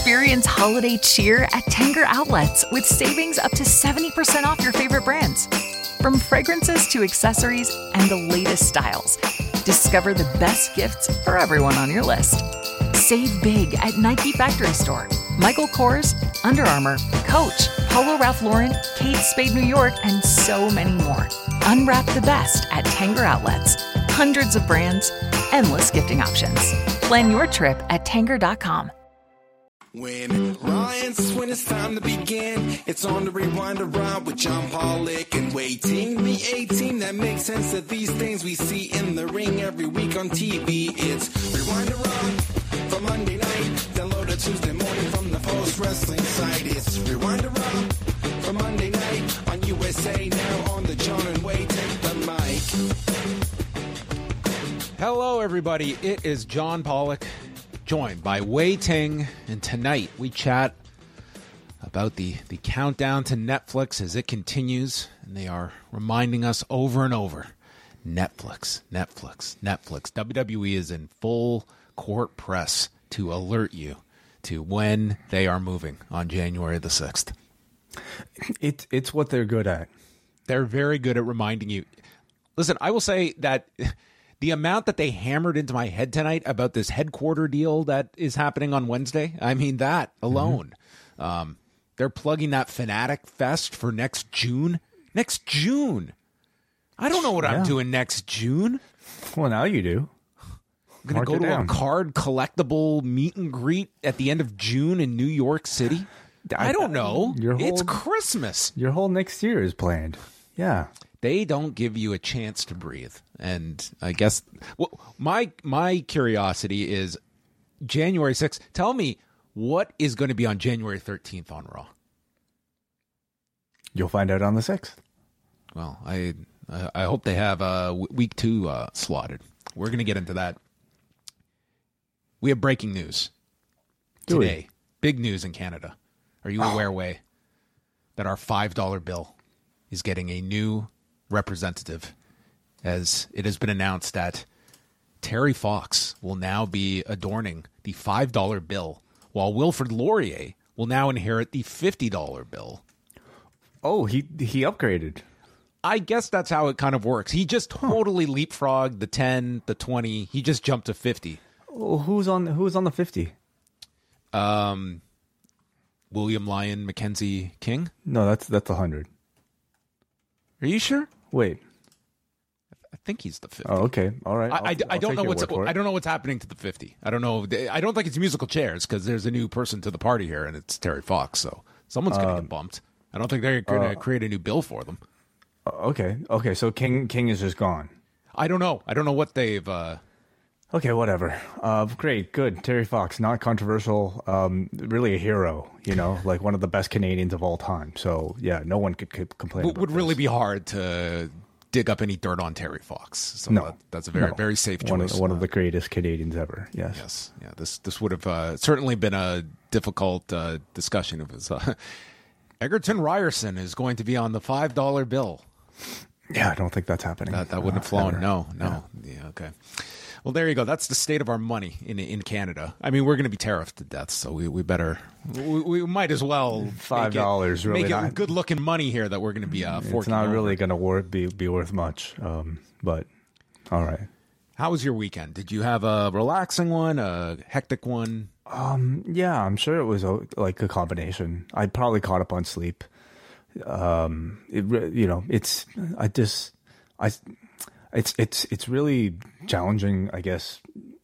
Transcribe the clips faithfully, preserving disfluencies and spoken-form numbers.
Experience holiday cheer at Tanger Outlets with savings up to seventy percent off your favorite brands. From fragrances to accessories and the latest styles, discover the best gifts for everyone on your list. Save big at Nike Factory Store, Michael Kors, Under Armour, Coach, Polo Ralph Lauren, Kate Spade New York, and so many more. Unwrap the best at Tanger Outlets. Hundreds of brands, endless gifting options. Plan your trip at Tanger dot com. When Ryan's when it's time to begin, it's on the Rewind Around with John Pollock and Waiting. The A-Team that makes sense of these things we see in the ring every week on T V. It's Rewind Around for Monday night. Download it Tuesday morning from the Post Wrestling site. It's Rewind Around for Monday night on U S A. Now on the John and Wai Take the mic. Hello, everybody. It is John Pollock, joined by Wai Ting, and tonight we chat about the, the countdown to Netflix as it continues, and they are reminding us over and over, Netflix, Netflix, Netflix. W W E is in full court press to alert you to when they are moving on January the sixth. It, it's what they're good at. They're very good at reminding you. Listen, I will say that the amount that they hammered into my head tonight about this headquarter deal that is happening on Wednesday, I mean, that alone. Mm-hmm. Um, they're plugging that Fanatic Fest for next June. Next June. I don't know what yeah. I'm doing next June. Well, now you do. I'm going to go to down. a card collectible meet and greet at the end of June in New York City. I, I don't know. Your whole, it's Christmas. Your whole next year is planned. Yeah. They don't give you a chance to breathe. And I guess well, my my curiosity is January sixth. Tell me what is going to be on January thirteenth on Raw. You'll find out on the sixth. Well, I I hope they have uh, week two uh, slotted. We're going to get into that. We have breaking news Do today. We? Big news in Canada. Are you aware, Wai, that our five dollar bill is getting a new representative, as it has been announced that Terry Fox will now be adorning the five dollar bill, while Wilfrid Laurier will now inherit the fifty dollar bill. Oh, he he upgraded. I guess that's how it kind of works. He just totally huh. leapfrogged the ten, the twenty. He just jumped to fifty. Well, who's on who's on the fifty? Um, William Lyon Mackenzie King? No, that's that's one hundred. Are you sure? Wait. I think he's the fifty. Oh, okay. All right. I, I, I don't know what's I don't know what's happening to the fifty. I don't know. I don't think it's musical chairs because there's a new person to the party here, and it's Terry Fox. So someone's going to uh, get bumped. I don't think they're going to uh, create a new bill for them. Okay. Okay. So King King is just gone. I don't know. I don't know what they've. Uh... Okay. Whatever. Uh, great. Good. Terry Fox, not controversial. Um, really a hero. You know, like one of the best Canadians of all time. So yeah, no one could, could complain. It about would this. really be hard to dig up any dirt on Terry Fox. So no, that, that's a very no. very safe choice. One of, one of the greatest Canadians ever. Yes. Yes. Yeah. This this would have uh, certainly been a difficult uh, discussion of his. Uh, Egerton Ryerson is going to be on the five dollar bill. Yeah, I don't think that's happening. That, that wouldn't have flown. Ever. No, no. Yeah. yeah. Okay. Well, there you go. That's the state of our money in in Canada. I mean, we're going to be tariffed to death, so we, we better we, we might as well five dollars really make it not, good looking money here that we're going to be uh, forking. It's not over. really going to wor- be be worth much, um, but all right. How was your weekend? Did you have a relaxing one, a hectic one? Um, yeah, I'm sure it was a, like a combination. I probably caught up on sleep. Um, it you know it's I just I. It's it's it's really challenging, I guess,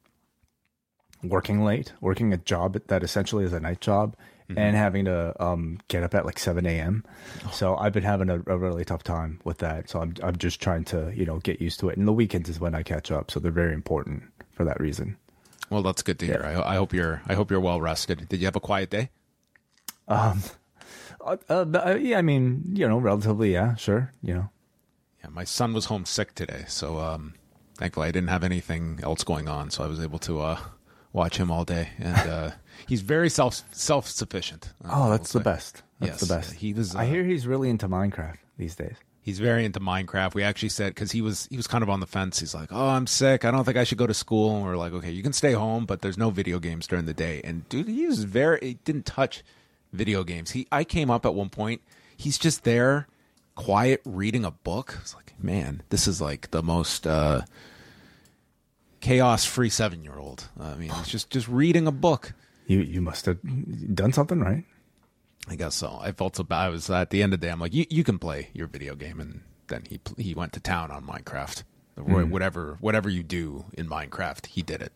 working late, working a job that essentially is a night job, mm-hmm. and having to um, get up at like seven a.m. Oh. So I've been having a, a really tough time with that. So I'm I'm just trying to you know get used to it. And the weekends is when I catch up, so they're very important for that reason. Well, that's good to hear. Yeah. I, I hope you're I hope you're well rested. Did you have a quiet day? Um, uh, uh, yeah, I mean, you know, relatively, yeah, sure, you know. Yeah, my son was home sick today, so um, thankfully I didn't have anything else going on, so I was able to uh, watch him all day. And uh, he's very self self sufficient. Oh, that's the best. That's yes, the best. He was. Uh, I hear he's really into Minecraft these days. He's very into Minecraft. We actually said, because he was he was kind of on the fence. He's like, oh, I'm sick. I don't think I should go to school. And we're like, okay, you can stay home, but there's no video games during the day. And dude, he was very, he didn't touch video games. He, I came up at one point. He's just there, quiet, reading a book. I was like, man, this is like the most uh, chaos-free seven-year-old. I mean, he's just, just reading a book. You you must have done something right. I guess so. I felt so bad. I was at the end of the day, I'm like, you, you can play your video game. And then he he went to town on Minecraft. Mm. Whatever whatever you do in Minecraft, he did it.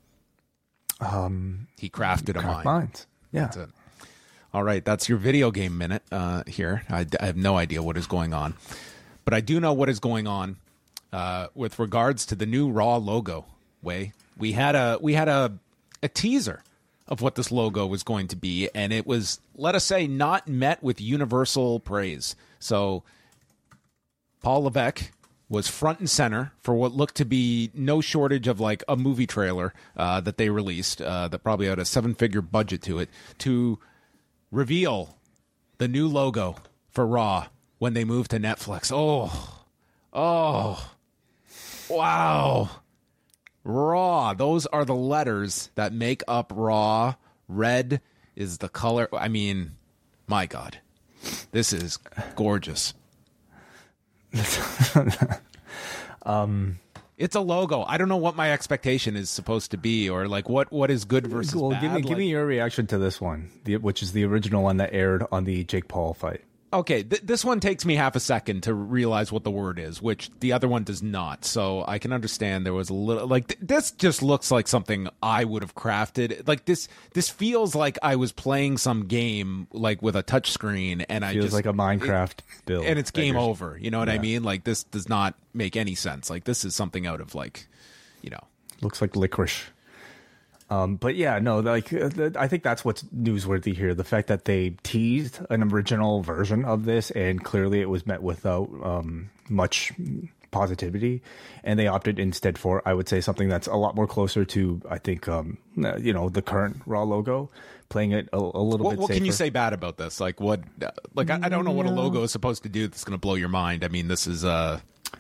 Um, he crafted a mine. Mines. Yeah. That's it. All right. That's your video game minute uh, here. I, I have no idea what is going on. But I do know what is going on uh, with regards to the new Raw logo. Way we had a we had a a teaser of what this logo was going to be, and it was, let us say, not met with universal praise. So Paul Levesque was front and center for what looked to be no shortage of like a movie trailer uh, that they released uh, that probably had a seven-figure budget to it, to reveal the new logo for Raw when they moved to Netflix. Oh, oh, wow. Raw. Those are the letters that make up Raw. Red is the color. I mean, my God, this is gorgeous. um, it's a logo. I don't know what my expectation is supposed to be, or like what, what is good versus well, bad. Give me, like, give me your reaction to this one, the, which is the original one that aired on the Jake Paul fight. Okay, th- this one takes me half a second to realize what the word is, which the other one does not. So I can understand there was a little like th- this just looks like something I would have crafted. Like this, this feels like I was playing some game like with a touch screen, and I feels just like a Minecraft it, build, and it's game over. You know what yeah. I mean? Like this does not make any sense. Like this is something out of like, you know, looks like licorice. Um, but yeah, no, like uh, I think that's what's newsworthy here. The fact that they teased an original version of this, and clearly it was met without um, much positivity, and they opted instead for, I would say, something that's a lot more closer to, I think, um, you know, the current Raw logo, playing it a, a little what, bit what safer. can you say bad about this? Like what? Like I, I don't know what a logo is supposed to do that's going to blow your mind. I mean, this is uh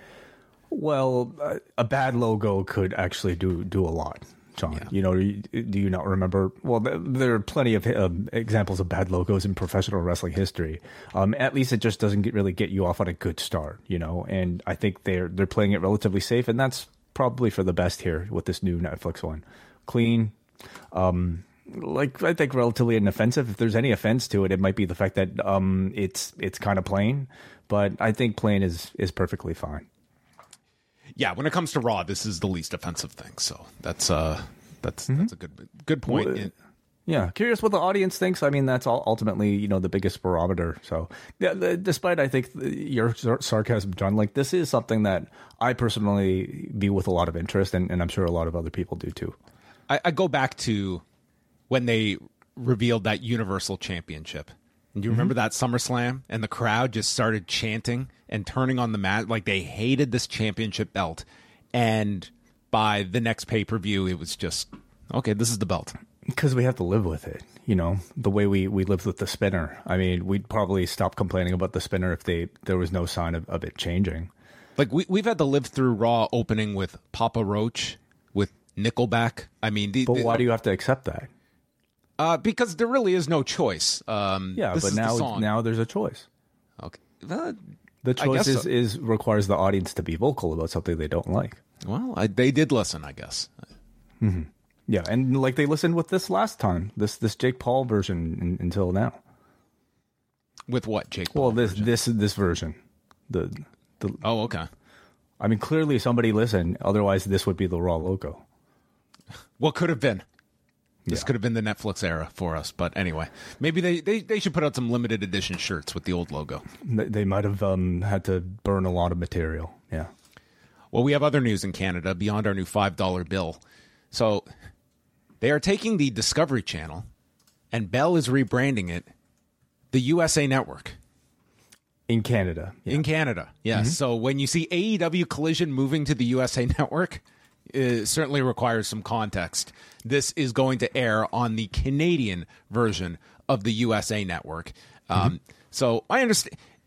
well, uh, a bad logo could actually do do a lot. John, yeah. you know, do you not remember? Well, there are plenty of um, examples of bad logos in professional wrestling history. Um, at least it just doesn't get, really get you off on a good start, you know. And I think they're they're playing it relatively safe, and that's probably for the best here with this new Netflix one. Clean, um, like I think relatively inoffensive. If there's any offense to it, it might be the fact that um, it's it's kind of plain. But I think plain is is perfectly fine. Yeah, when it comes to Raw, this is the least offensive thing. So that's uh, that's mm-hmm. that's a good good point. Well, yeah, curious what the audience thinks. I mean, that's all ultimately, you know, the biggest barometer. So, yeah, the, despite I think your sarcasm, John, like this is something that I personally view with a lot of interest, and, and I'm sure a lot of other people do too. I, I go back to when they revealed that Universal Championship. And do you remember mm-hmm. that SummerSlam? And the crowd just started chanting and turning on the mat like they hated this championship belt. And by the next pay-per-view, it was just, okay, this is the belt. Because we have to live with it, you know, the way we, we lived with the spinner. I mean, we'd probably stop complaining about the spinner if they there was no sign of, of it changing. Like, we, we've had to live through Raw opening with Papa Roach, with Nickelback. I mean... The, but the, why do you have to accept that? Uh, because there really is no choice. Um, yeah, this but is now the song. now there's a choice. Okay, uh, the choice is, so. is requires the audience to be vocal about something they don't like. Well, I, they did listen, I guess. Mm-hmm. Yeah, and like they listened with this last time, this this Jake Paul version in, until now. With what Jake Paul? Well, this version? this this version. The the. Oh, okay. I mean, clearly somebody listened. Otherwise, this would be the Raw logo. What could have been? This yeah. could have been the Netflix era for us. But anyway, maybe they, they, they should put out some limited edition shirts with the old logo. They, they might have um, had to burn a lot of material. Yeah. Well, we have other news in Canada beyond our new five dollar bill. So they are taking the Discovery Channel, and Bell is rebranding it the U S A Network. In Canada. Yeah. In Canada, yes. Mm-hmm. So when you see A E W Collision moving to the U S A Network, it certainly requires some context. This is going to air on the Canadian version of the U S A Network. Um, mm-hmm. So I understand.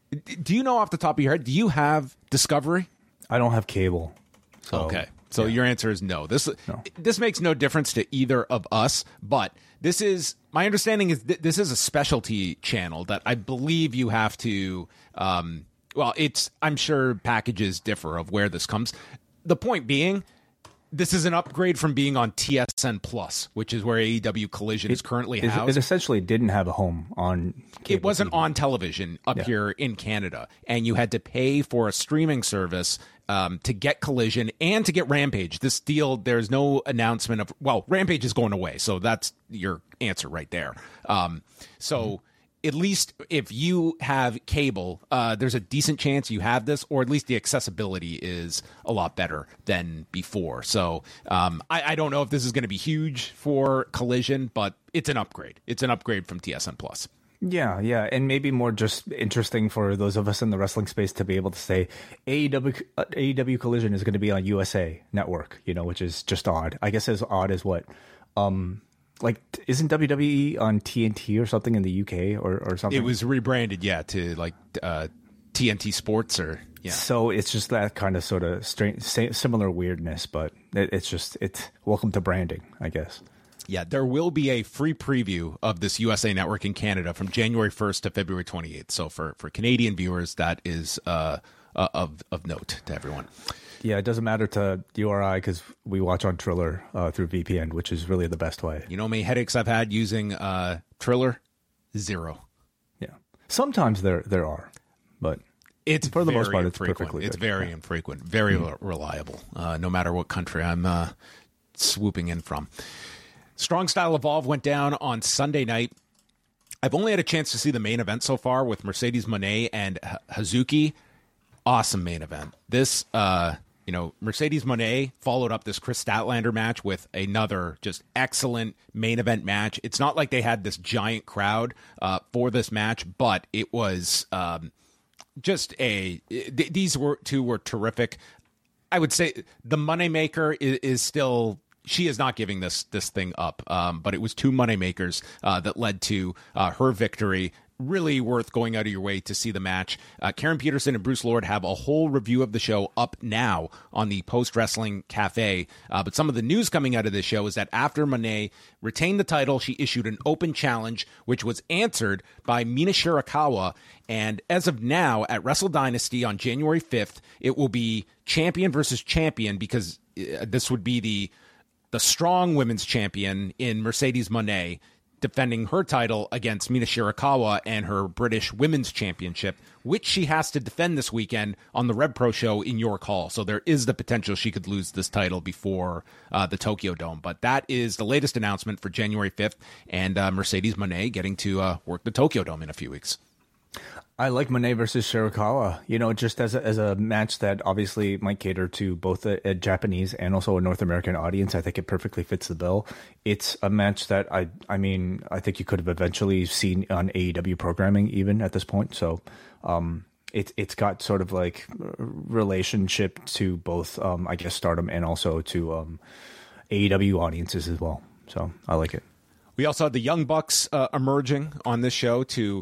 Do you know off the top of your head, do you have Discovery? I don't have cable. So, okay. So yeah. Your answer is no. This no. This makes no difference to either of us, but this is, my understanding is th- this is a specialty channel that I believe you have to, um, well, it's, I'm sure packages differ of where this comes. The point being, this is an upgrade from being on T S N Plus, which is where A E W Collision it, is currently it, housed. It essentially didn't have a home on cable It wasn't T V. on television up yeah. here in Canada, and you had to pay for a streaming service um, to get Collision and to get Rampage. This deal, there's no announcement of, well, Rampage is going away, so that's your answer right there. Um, so... Mm-hmm. At least if you have cable, uh, there's a decent chance you have this, or at least the accessibility is a lot better than before. So um, I, I don't know if this is going to be huge for Collision, but it's an upgrade. It's an upgrade from T S N Plus. Yeah, yeah, and maybe more just interesting for those of us in the wrestling space to be able to say A E W, uh, A E W Collision is going to be on U S A Network, you know, which is just odd. I guess as odd as what? Um, Like, isn't W W E on T N T or something in the U K or, or something? It was rebranded, yeah, to like uh, T N T Sports or, yeah. So it's just that kind of sort of strange, similar weirdness, but it, it's just, it's welcome to branding, I guess. Yeah, there will be a free preview of this U S A Network in Canada from January first to February twenty-eighth. So for, for Canadian viewers, that is uh, uh, of, of note to everyone. Yeah, it doesn't matter to you or I because we watch on Triller uh, through V P N, which is really the best way. You know how many headaches I've had using uh, Triller? Zero. Yeah. Sometimes there there are, but it's for the most part, it's infrequent. perfectly It's good. very yeah. infrequent, very mm. reliable, uh, no matter what country I'm uh, swooping in from. Strong Style Evolve went down on Sunday night. I've only had a chance to see the main event so far with Mercedes Moné and H- Hazuki. Awesome main event. This, uh, you know, Mercedes Moné followed up this Chris Statlander match with another just excellent main event match. It's not like they had this giant crowd uh, for this match, but it was um, just a. Th- these were two were terrific. I would say the Moneymaker is, is still. She is not giving this this thing up, um, but it was two Moneymakers uh, that led to uh, her victory. Really worth going out of your way to see the match. Uh, Karen Peterson and Bruce Lord have a whole review of the show up now on the Post Wrestling Cafe. Uh, but some of the news coming out of this show is that after Moné retained the title, she issued an open challenge, which was answered by Mina Shirakawa. And as of now, at Wrestle Dynasty on January fifth, it will be champion versus champion because uh, this would be the the strong women's champion in Mercedes Moné defending her title against Mina Shirakawa and her British Women's Championship, which she has to defend this weekend on the Rev Pro show in York Hall. So there is the potential she could lose this title before uh, the Tokyo Dome. But that is the latest announcement for January fifth, and uh, Mercedes Moné getting to uh, work the Tokyo Dome in a few weeks. I like Moné versus Shirakawa, you know, just as a, as a match that obviously might cater to both a, a Japanese and also a North American audience. I think it perfectly fits the bill. It's a match that I, I mean, I think you could have eventually seen on A E W programming even at this point. So, um, it, it's got sort of like relationship to both, um, I guess, Stardom and also to, um, A E W audiences as well. So I like it. We also had the Young Bucks uh, emerging on this show to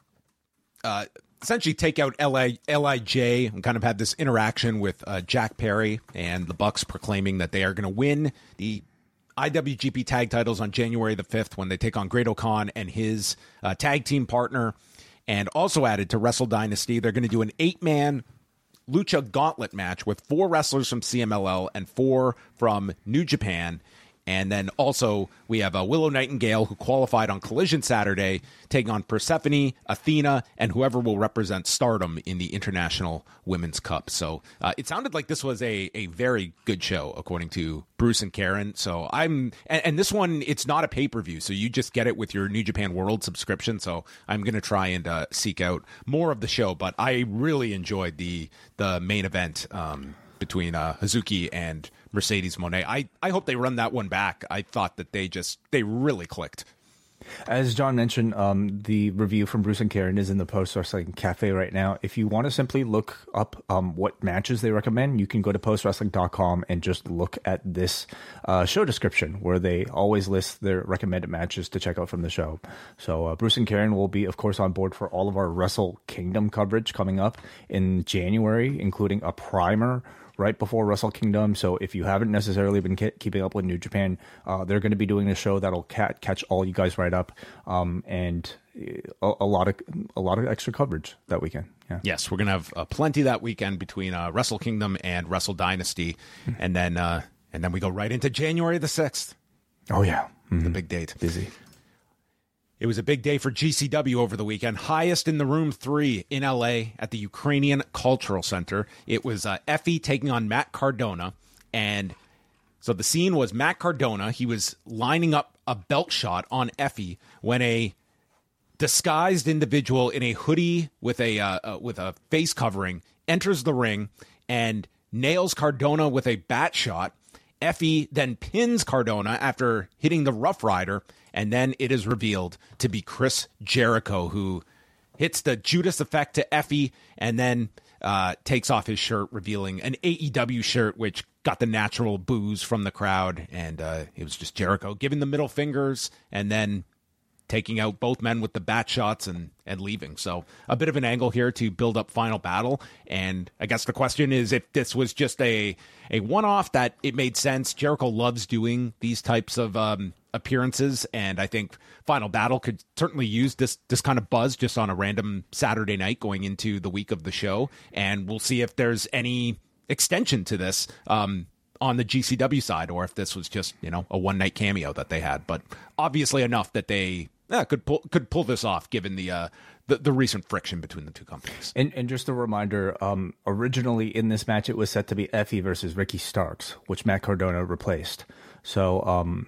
Uh, essentially take out L I, L I J and kind of have this interaction with uh, Jack Perry and the Bucks proclaiming that they are going to win the I W G P tag titles on January the fifth when they take on Great-O-Khan and his uh, tag team partner. And also added to Wrestle Dynasty, they're going to do an eight-man Lucha Gauntlet match with four wrestlers from C M L L and four from New Japan. And then also we have uh, Willow Nightingale, who qualified on Collision Saturday, taking on Persephone, Athena, and whoever will represent Stardom in the International Women's Cup. So uh, it sounded like this was a, a very good show, according to Bruce and Karen. So I'm, and, and this one, it's not a pay-per-view, so you just get it with your New Japan World subscription. So I'm going to try and uh, seek out more of the show, but I really enjoyed the the main event um, between uh, Hazuki and Mercedes Moné. I, I hope they run that one back. I thought that they just, they really clicked. As John mentioned, um, the review from Bruce and Karen is in the Post Wrestling Cafe right now. If you want to simply look up um, what matches they recommend, you can go to post wrestling dot com and just look at this uh, show description where they always list their recommended matches to check out from the show. So uh, Bruce and Karen will be, of course, on board for all of our Wrestle Kingdom coverage coming up in January, including a primer right before Wrestle Kingdom. So if you haven't necessarily been ke- keeping up with New Japan, uh, they're going to be doing a show that'll ca- catch all you guys right up, um, and a, a lot of a lot of extra coverage that weekend. Yeah. Yes, we're going to have uh, plenty that weekend between uh, Wrestle Kingdom and Wrestle Dynasty, and then uh, and then we go right into January the sixth. Oh yeah, mm-hmm. The big date. Busy. It was a big day for G C W over the weekend. Highest in the room three in L A at the Ukrainian Cultural Center. It was uh, Effie taking on Matt Cardona. And so the scene was Matt Cardona. He was lining up a belt shot on Effie when a disguised individual in a hoodie with a uh, uh, with a face covering enters the ring and nails Cardona with a bat shot. Effie then pins Cardona after hitting the Rough Rider, and then it is revealed to be Chris Jericho, who hits the Judas effect to Effie and then uh, takes off his shirt, revealing an A E W shirt, which got the natural boos from the crowd. And uh, it was just Jericho giving the middle fingers and then taking out both men with the bat shots and, and leaving. So a bit of an angle here to build up Final Battle. And I guess the question is if this was just a, a one-off that it made sense. Jericho loves doing these types of um, appearances. And I think Final Battle could certainly use this, this kind of buzz just on a random Saturday night going into the week of the show. And we'll see if there's any extension to this um, on the G C W side, or if this was just, you know, a one-night cameo that they had. But obviously enough that they Yeah, could pull could pull this off given the uh, the, the recent friction between the two companies. And and just a reminder, um, originally in this match it was set to be Effie versus Ricky Starks, which Matt Cardona replaced. So um,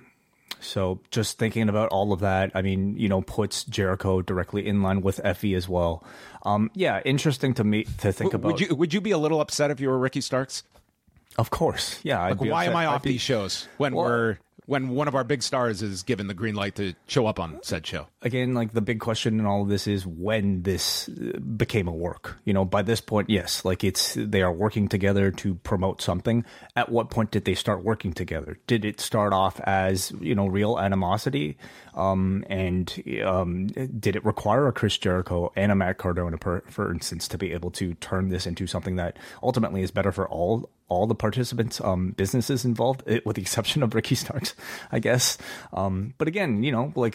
so just thinking about all of that, I mean, you know, puts Jericho directly in line with Effie as well. Um, yeah, interesting to me to think w- about. Would you would you be a little upset if you were Ricky Starks? Of course, yeah. Like, why upset. am I off I'd be, these shows when well, we're when one of our big stars is given the green light to show up on said show? Again, like the big question in all of this is when this became a work. You know, by this point, yes, like it's they are working together to promote something. At what point did they start working together? Did it start off as, you know, real animosity? Um, and um, did it require a Chris Jericho and a Matt Cardona, per, for instance, to be able to turn this into something that ultimately is better for all all the participants, um, businesses involved, with the exception of Ricky Starks, I guess. Um, but again, you know, like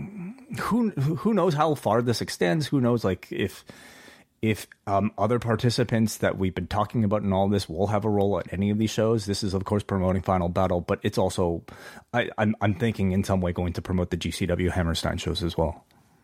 who who knows how far this extends? Who knows, like if if um, other participants that we've been talking about in all this will have a role at any of these shows. This is, of course, promoting Final Battle, but it's also, I, I'm I'm thinking in some way going to promote the G C W Hammerstein shows as well.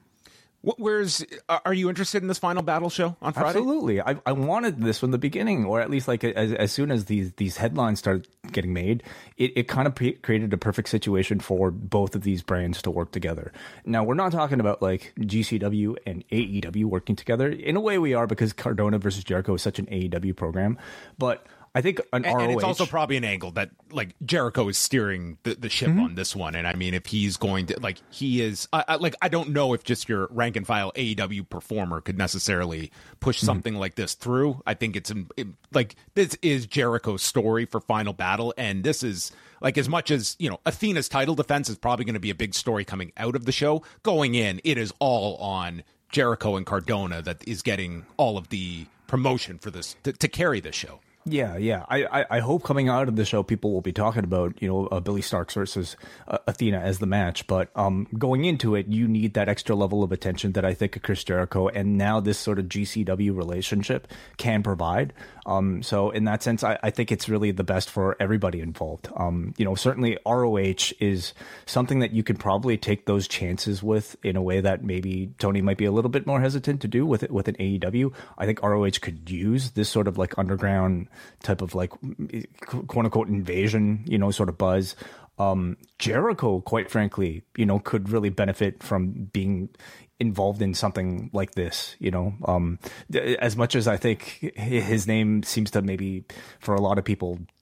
Where's are you interested in this Final Battle show on Friday? Absolutely. I I wanted this from the beginning, or at least like as as soon as these these headlines started getting made, it, it kind of pre- created a perfect situation for both of these brands to work together. Now, we're not talking about like G C W and A E W working together. In a way we are, because Cardona versus Jericho is such an A E W program, but I think an and, R O H... And it's also probably an angle that, like, Jericho is steering the, the ship mm-hmm. on this one. And, I mean, if he's going to, like, he is... I, I, like, I don't know if just your rank-and-file A E W performer could necessarily push mm-hmm. something like this through. I think it's, it, like, this is Jericho's story for Final Battle. And this is, like, as much as, you know, Athena's title defense is probably going to be a big story coming out of the show, going in, it is all on Jericho and Cardona that is getting all of the promotion for this, to, to carry this show. Yeah, yeah. I, I, I hope coming out of the show, people will be talking about, you know, uh, Billy Starks versus uh, Athena as the match. But um, going into it, you need that extra level of attention that I think Chris Jericho and now this sort of G C W relationship can provide. Um, so in that sense, I, I think it's really the best for everybody involved. Um, you know, certainly R O H is something that you could probably take those chances with in a way that maybe Tony might be a little bit more hesitant to do with it with an A E W. I think R O H could use this sort of like underground type of like quote unquote invasion, you know, sort of buzz. Um, Jericho, quite frankly, you know, could really benefit from being involved in something like this, you know, um, as much as I think his name seems to maybe for a lot of people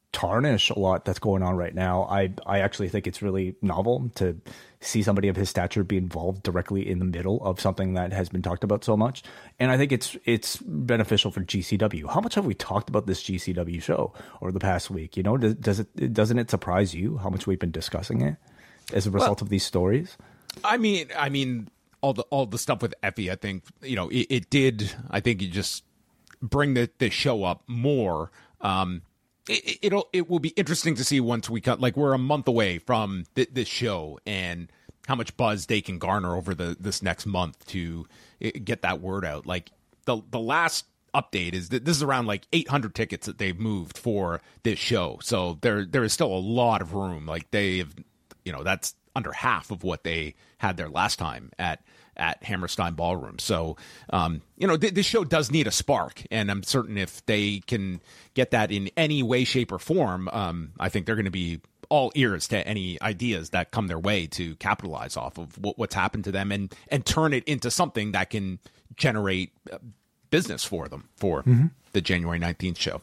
tarnish a lot that's going on right now. I I actually think it's really novel to see somebody of his stature be involved directly in the middle of something that has been talked about so much. And I think it's it's beneficial for G C W. How much have we talked about this G C W show over the past week? You know, does, does it doesn't it surprise you how much we've been discussing it as a result well, of these stories? I mean, I mean, all the all the stuff with Effie, I think, you know, it, it did. I think you just bring the the show up more. Um, It, it'll it will be interesting to see once we cut, like, we're a month away from th- this show and how much buzz they can garner over the this next month to get that word out. Like, the the last update is that this is around like eight hundred tickets that they've moved for this show, so there there is still a lot of room. Like, they've, you know, that's under half of what they had their last time at at Hammerstein Ballroom. So, um, you know, th- this show does need a spark, and I'm certain if they can get that in any way, shape, or form, um, I think they're going to be all ears to any ideas that come their way to capitalize off of what, what's happened to them and, and turn it into something that can generate business for them for mm-hmm. the January nineteenth show.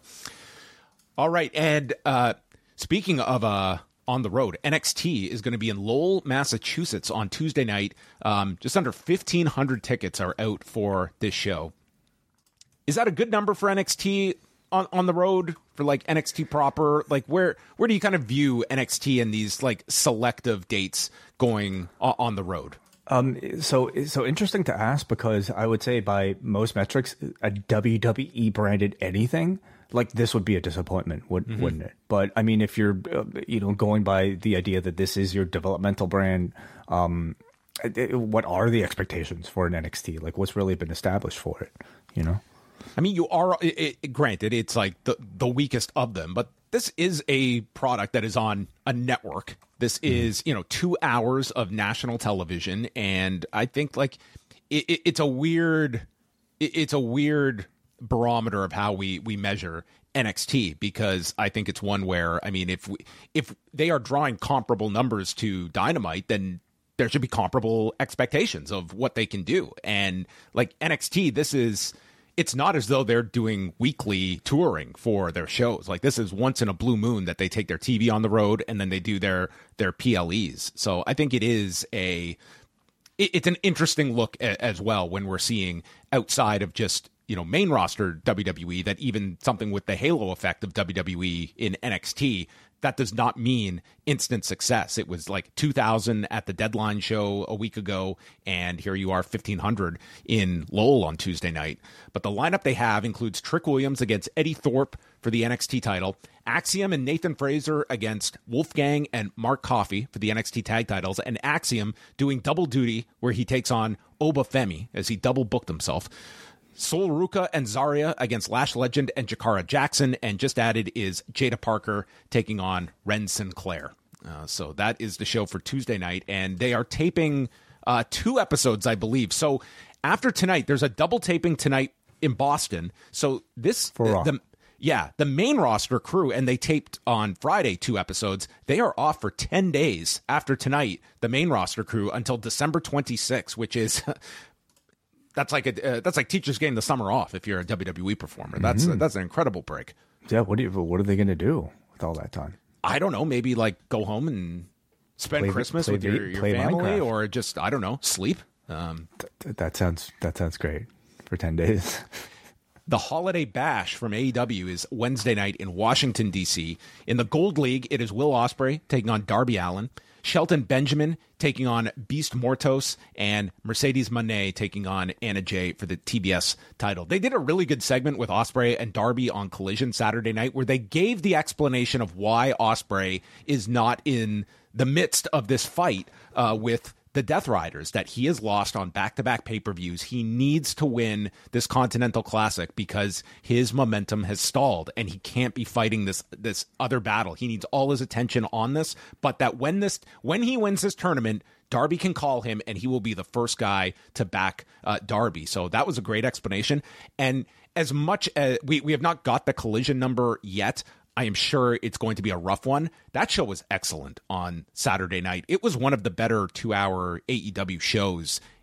All right. And uh, speaking of uh, on the road, N X T is going to be in Lowell, Massachusetts on Tuesday night. Um, just under fifteen hundred tickets are out for this show. Is that a good number for N X T on, on the road, for like N X T proper? Like, where where do you kind of view N X T and these like selective dates going on the road? Um, so so interesting to ask, because I would say by most metrics, a W W E branded anything like this would be a disappointment, would, mm-hmm. wouldn't it? But I mean, if you're, uh, you know, going by the idea that this is your developmental brand, um, what are the expectations for an N X T? Like, what's really been established for it? You know, I mean, you are it, it, granted it's like the the weakest of them, but this is a product that is on a network. This is, you know, two hours of national television, and I think like it, it, it's a weird, it, it's a weird. barometer of how we we measure N X T, because I think it's one where, I mean, if we if they are drawing comparable numbers to Dynamite, then there should be comparable expectations of what they can do. And like N X T, this is, it's not as though they're doing weekly touring for their shows. Like, this is once in a blue moon that they take their T V on the road and then they do their their P L Es. So I think it is a it, it's an interesting look a, as well when we're seeing outside of just, you know, main roster W W E, that even something with the halo effect of W W E in N X T, that does not mean instant success. It was like two thousand at the Deadline show a week ago, and here you are, fifteen hundred in Lowell on Tuesday night. But the lineup they have includes Trick Williams against Eddie Thorpe for the N X T title, Axiom and Nathan Fraser against Wolfgang and Mark Coffey for the N X T tag titles, and Axiom doing double duty where he takes on Oba Femi as he double booked himself. Sol Ruka and Zarya against Lash Legend and Jakara Jackson, and just added is Jada Parker taking on Ren Sinclair. Uh, so that is the show for Tuesday night, and they are taping uh, two episodes, I believe. So after tonight, there's a double taping tonight in Boston. So this, for Raw. the yeah, the main roster crew, and they taped on Friday two episodes. They are off for ten days after tonight, the main roster crew, until December twenty-sixth, which is. That's like a uh, that's like teachers getting the summer off if you're a W W E performer. That's mm-hmm. uh, that's an incredible break. Yeah, what do you, what are they going to do with all that time? I don't know. Maybe like go home and spend play, Christmas play, with your, your family, Minecraft. or just I don't know, sleep. Um, Th- that sounds that sounds great for ten days. The Holiday Bash from A E W is Wednesday night in Washington, D C. In the Gold League, it is Will Ospreay taking on Darby Allin, Shelton Benjamin taking on Beast Mortos, and Mercedes Moné taking on Anna Jay for the T B S title. They did a really good segment with Ospreay and Darby on Collision Saturday night, where they gave the explanation of why Ospreay is not in the midst of this fight uh, with the Death Riders, that he has lost on back-to-back pay-per-views. He needs to win this Continental Classic because his momentum has stalled and he can't be fighting this this other battle. He needs all his attention on this, but that when this when he wins this tournament, Darby can call him and he will be the first guy to back uh, Darby. So that was a great explanation. And as much as we, we have not got the Collision number yet, I am sure it's going to be a rough one. That show was excellent on Saturday night. It was one of the better two-hour A E W shows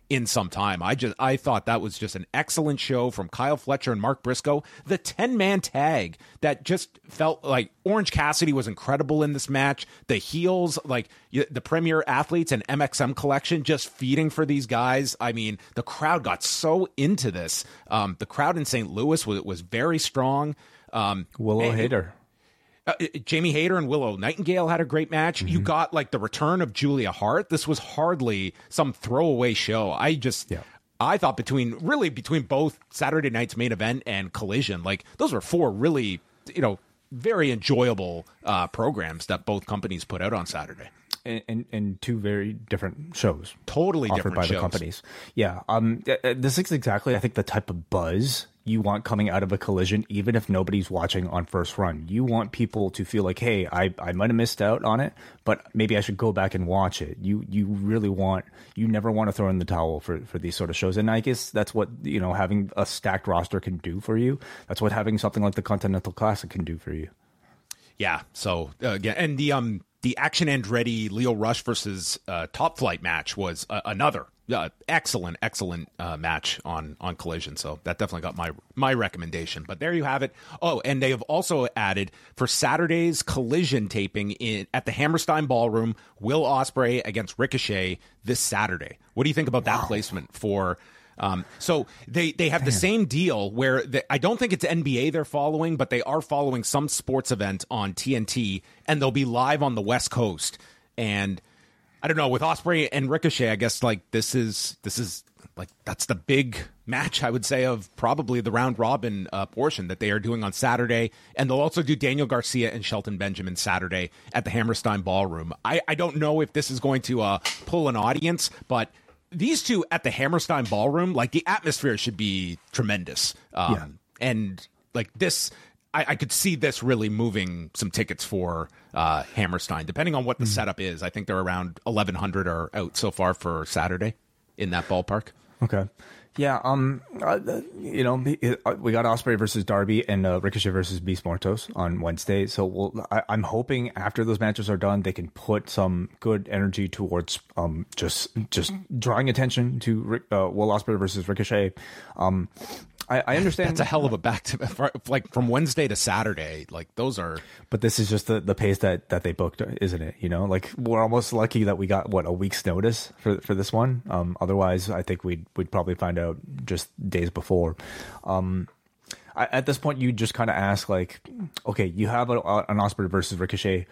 in some time. I just I thought that was just an excellent show from Kyle Fletcher and Mark Briscoe. The ten-man tag that just felt like Orange Cassidy was incredible in this match. The heels, like the Premier Athletes and M X M Collection, just feeding for these guys. I mean, the crowd got so into this. Um, the crowd in Saint Louis was, was very strong. Um, Willow and, Hayter. Uh, Jamie Hayter and Willow Nightingale had a great match. Mm-hmm. You got like the return of Julia Hart. This was hardly some throwaway show. I just, yeah. I thought between really between both Saturday night's main event and Collision, like those were four really, you know, very enjoyable uh, programs that both companies put out on Saturday. And, and, and two very different shows. Totally offered different by shows. the companies. Yeah. Um, this is exactly, I think, the type of buzz you want coming out of a Collision, even if nobody's watching on first run. You want people to feel like, hey, I, I might have missed out on it, but maybe I should go back and watch it. You you really want, you never want to throw in the towel for, for these sort of shows. And I guess that's what, you know, having a stacked roster can do for you. That's what having something like the Continental Classic can do for you. Yeah. So, uh, again, and the, um, the Action Andretti Leo Rush versus uh, Top Flight match was uh, another uh, excellent, excellent uh, match on on Collision. So that definitely got my my recommendation. But there you have it. Oh, and they have also added for Saturday's Collision taping in at the Hammerstein Ballroom, Will Ospreay against Ricochet this Saturday. What do you think about that wow. placement for? Um, so they, they have Damn. the same deal where the, I don't think it's N B A they're following, but they are following some sports event on T N T, and they'll be live on the West Coast. And I don't know, with Ospreay and Ricochet, I guess like this is this is like that's the big match, I would say, of probably the round robin uh, portion that they are doing on Saturday. And they'll also do Daniel Garcia and Shelton Benjamin Saturday at the Hammerstein Ballroom. I, I don't know if this is going to uh, pull an audience, but these two at the Hammerstein Ballroom, like the atmosphere should be tremendous. Um, yeah. And like this, I, I could see this really moving some tickets for uh, Hammerstein, depending on what the mm. setup is. I think they're around eleven hundred are out so far for Saturday in that ballpark. Okay. Yeah, um, uh, you know, we got Ospreay versus Darby and uh, Ricochet versus Beast Mortos on Wednesday. So we'll, I, I'm hoping after those matches are done, they can put some good energy towards um just just drawing attention to uh, Will Ospreay versus Ricochet. Um, I, I understand that's a hell of a back to like from Wednesday to Saturday. Like those are, but this is just the, the pace that, that they booked, isn't it? You know, like we're almost lucky that we got what a week's notice for for this one. Um, otherwise, I think we'd we'd probably find out just days before. Um, I, at this point, you just kind of ask like, okay, you have a, an Ospreay versus Ricochet.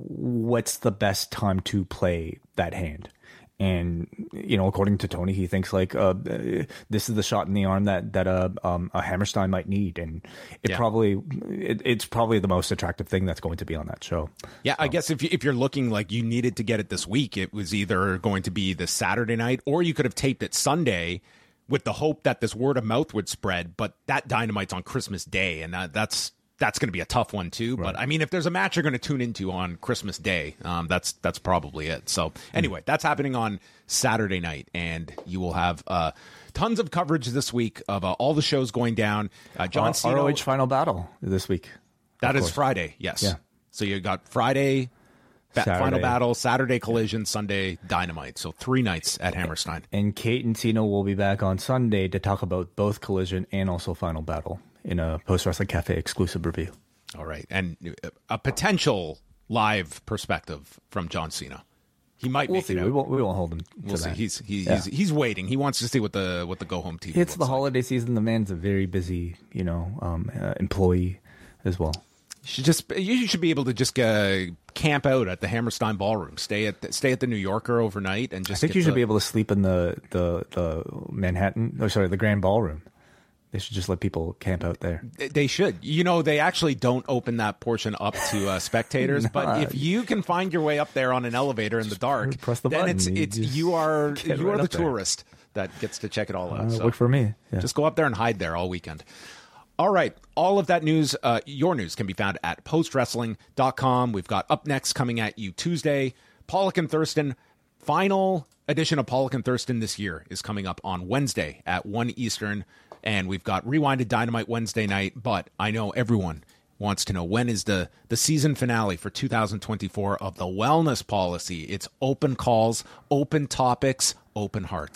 What's the best time to play that hand? And, you know, according to Tony, he thinks like uh, this is the shot in the arm that that a, um, a Hammerstein might need, and it yeah. probably it, it's probably the most attractive thing that's going to be on that show. Yeah, um, I guess if you, if you're looking like you needed to get it this week, it was either going to be this Saturday night, or you could have taped it Sunday with the hope that this word of mouth would spread. But that Dynamite's on Christmas Day, and that, that's. That's going to be a tough one too, right. But I mean, if there's a match you're going to tune into on Christmas Day, um, that's that's probably it. So anyway, that's happening on Saturday night, and you will have uh, tons of coverage this week of uh, all the shows going down. Uh, John uh, Cena, R O H Final Battle this week. That is Friday, yes. Yeah. So you got Friday ba- Final Battle, Saturday Collision, Sunday Dynamite. So three nights at Hammerstein. And Kate and Cena will be back on Sunday to talk about both Collision and also Final Battle in a Post Wrestling Cafe exclusive review. All right. And a potential live perspective from John Cena. He might we'll make see. it out. We won't, we won't hold him to we'll see. that. He's, he, yeah. he's, he's waiting. He wants to see what the what the Go Home T V It's the like. holiday season. The man's a very busy, you know, um, uh, employee as well. You should just you should be able to just uh, camp out at the Hammerstein Ballroom. Stay at the, stay at the New Yorker overnight, and just. I think you should to, be able to sleep in the the the Manhattan. Oh, sorry, the Grand Ballroom. They should just let people camp out there. They should. You know, they actually don't open that portion up to uh, spectators. no, but if you can find your way up there on an elevator in the dark, press the then button. it's it's you are you right are the tourist there. That gets to check it all out. Uh, so work for me. Yeah. Just go up there and hide there all weekend. All right. All of that news, uh, your news, can be found at post wrestling dot com. We've got Up Next coming at you Tuesday. Pollock and Thurston, final edition of Pollock and Thurston this year is coming up on Wednesday at one Eastern. And we've got Rewinded Dynamite Wednesday night, but I know everyone wants to know when is the, the season finale for two thousand twenty-four of the Wellness Policy. It's open calls, open topics, open hearts.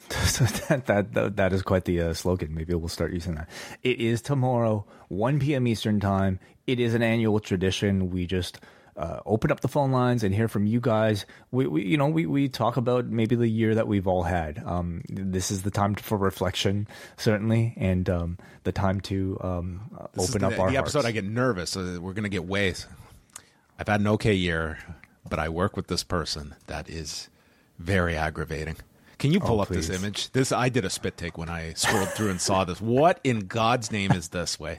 So that, that that that is quite the uh, slogan. Maybe we'll start using that. It is tomorrow, one p.m. Eastern time. It is an annual tradition. We just uh, open up the phone lines and hear from you guys. We, we you know, we, we talk about maybe the year that we've all had. Um, this is the time for reflection, certainly, and um, the time to um, open up the, our the episode. hearts. I get nervous. Uh, we're gonna get ways. I've had an okay year, but I work with this person that is very aggravating. Can you pull Oh, up please. this image? This I did a spit take when I scrolled through and saw this. What in God's name is this way?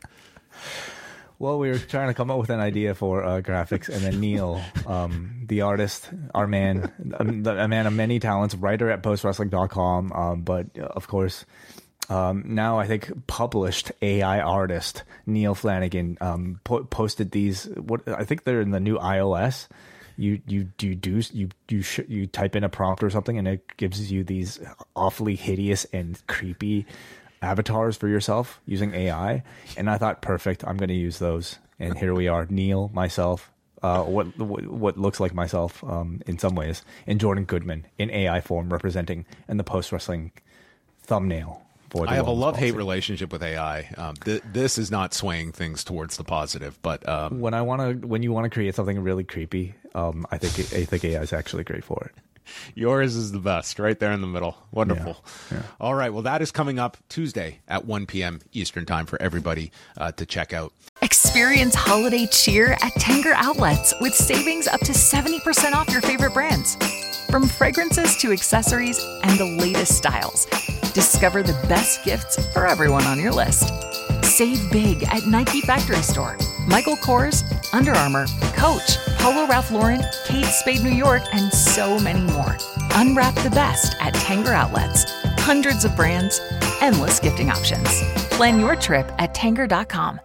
Well, we were trying to come up with an idea for uh, graphics, and then Neil, um, the artist, our man, a, a man of many talents, writer at post wrestling dot com, um, but uh, of course, um, now I think published A I artist Neil Flanagan um, po- posted these. What I think they're in the new iOS. You you you do you you sh- you type in a prompt or something, and it gives you these awfully hideous and creepy avatars for yourself using A I. And I thought, perfect, I'm going to use those. And here we are, Neil, myself, uh, what, what what looks like myself um, in some ways, and Jordan Goodman in A I form representing in the post wrestling thumbnail. For the I have a wellness love-hate policy. relationship with A I. Um, th- this is not swaying things towards the positive, but um, When I want to, when you want to create something really creepy, um, I think I think A I is actually great for it. yours is the best, right there in the middle. Wonderful. Yeah, yeah. All right, well, that is coming up Tuesday at one p.m. Eastern time for everybody uh, to check out. Experience holiday cheer at Tanger Outlets with savings up to seventy percent off your favorite brands. From fragrances to accessories and the latest styles, discover the best gifts for everyone on your list. Save big at Nike Factory Store, Michael Kors, Under Armour, Coach, Polo Ralph Lauren, Kate Spade New York, and so many more. Unwrap the best at Tanger Outlets. Hundreds of brands, endless gifting options. Plan your trip at tanger dot com.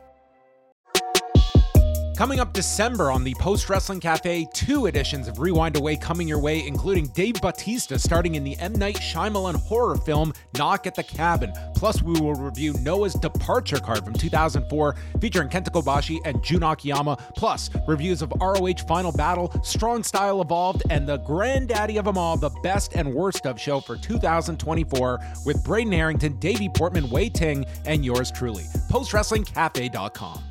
Coming up December on the Post Wrestling Cafe, two editions of Rewind Away coming your way, including Dave Bautista starting in the M. Night Shyamalan horror film Knock at the Cabin. Plus, we will review Noah's Departure Card from two thousand four, featuring Kenta Kobashi and Jun Akiyama. Plus, reviews of R O H Final Battle, Strong Style Evolved, and the granddaddy of them all, the best and worst of show for two thousand twenty-four with Braden Harrington, Davey Portman, Wei Ting, and yours truly. post wrestling cafe dot com.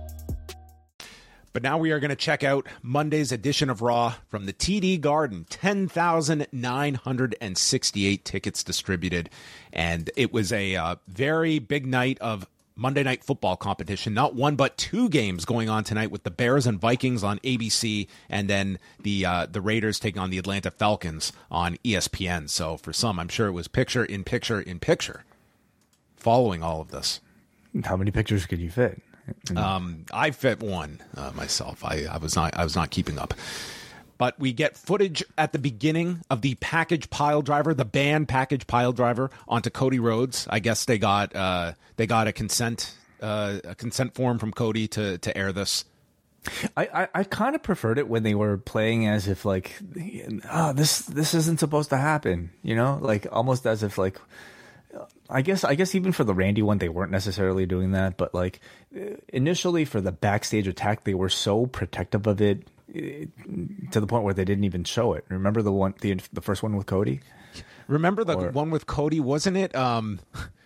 But now we are going to check out Monday's edition of Raw from the T D Garden. ten thousand nine hundred sixty-eight tickets distributed. And it was a uh, very big night of Monday Night Football competition. Not one, but two games going on tonight with the Bears and Vikings on A B C, and then the uh, the Raiders taking on the Atlanta Falcons on E S P N. So for some, I'm sure it was picture in picture in picture following all of this. How many pictures could you fit? Um, I fit one uh, myself. I, I was not. I was not keeping up. But we get footage at the beginning of the package pile driver, the band package pile driver, onto Cody Rhodes. I guess they got uh, they got a consent uh, a consent form from Cody to to air this. I, I, I kind of preferred it when they were playing as if like, oh, this this isn't supposed to happen, you know, like almost as if like. I guess I guess even for the Randy one, they weren't necessarily doing that, but like initially for the backstage attack, they were so protective of it to the point where they didn't even show it. Remember the one, the the first one with Cody? Remember the Or- one with Cody? Wasn't it? Um,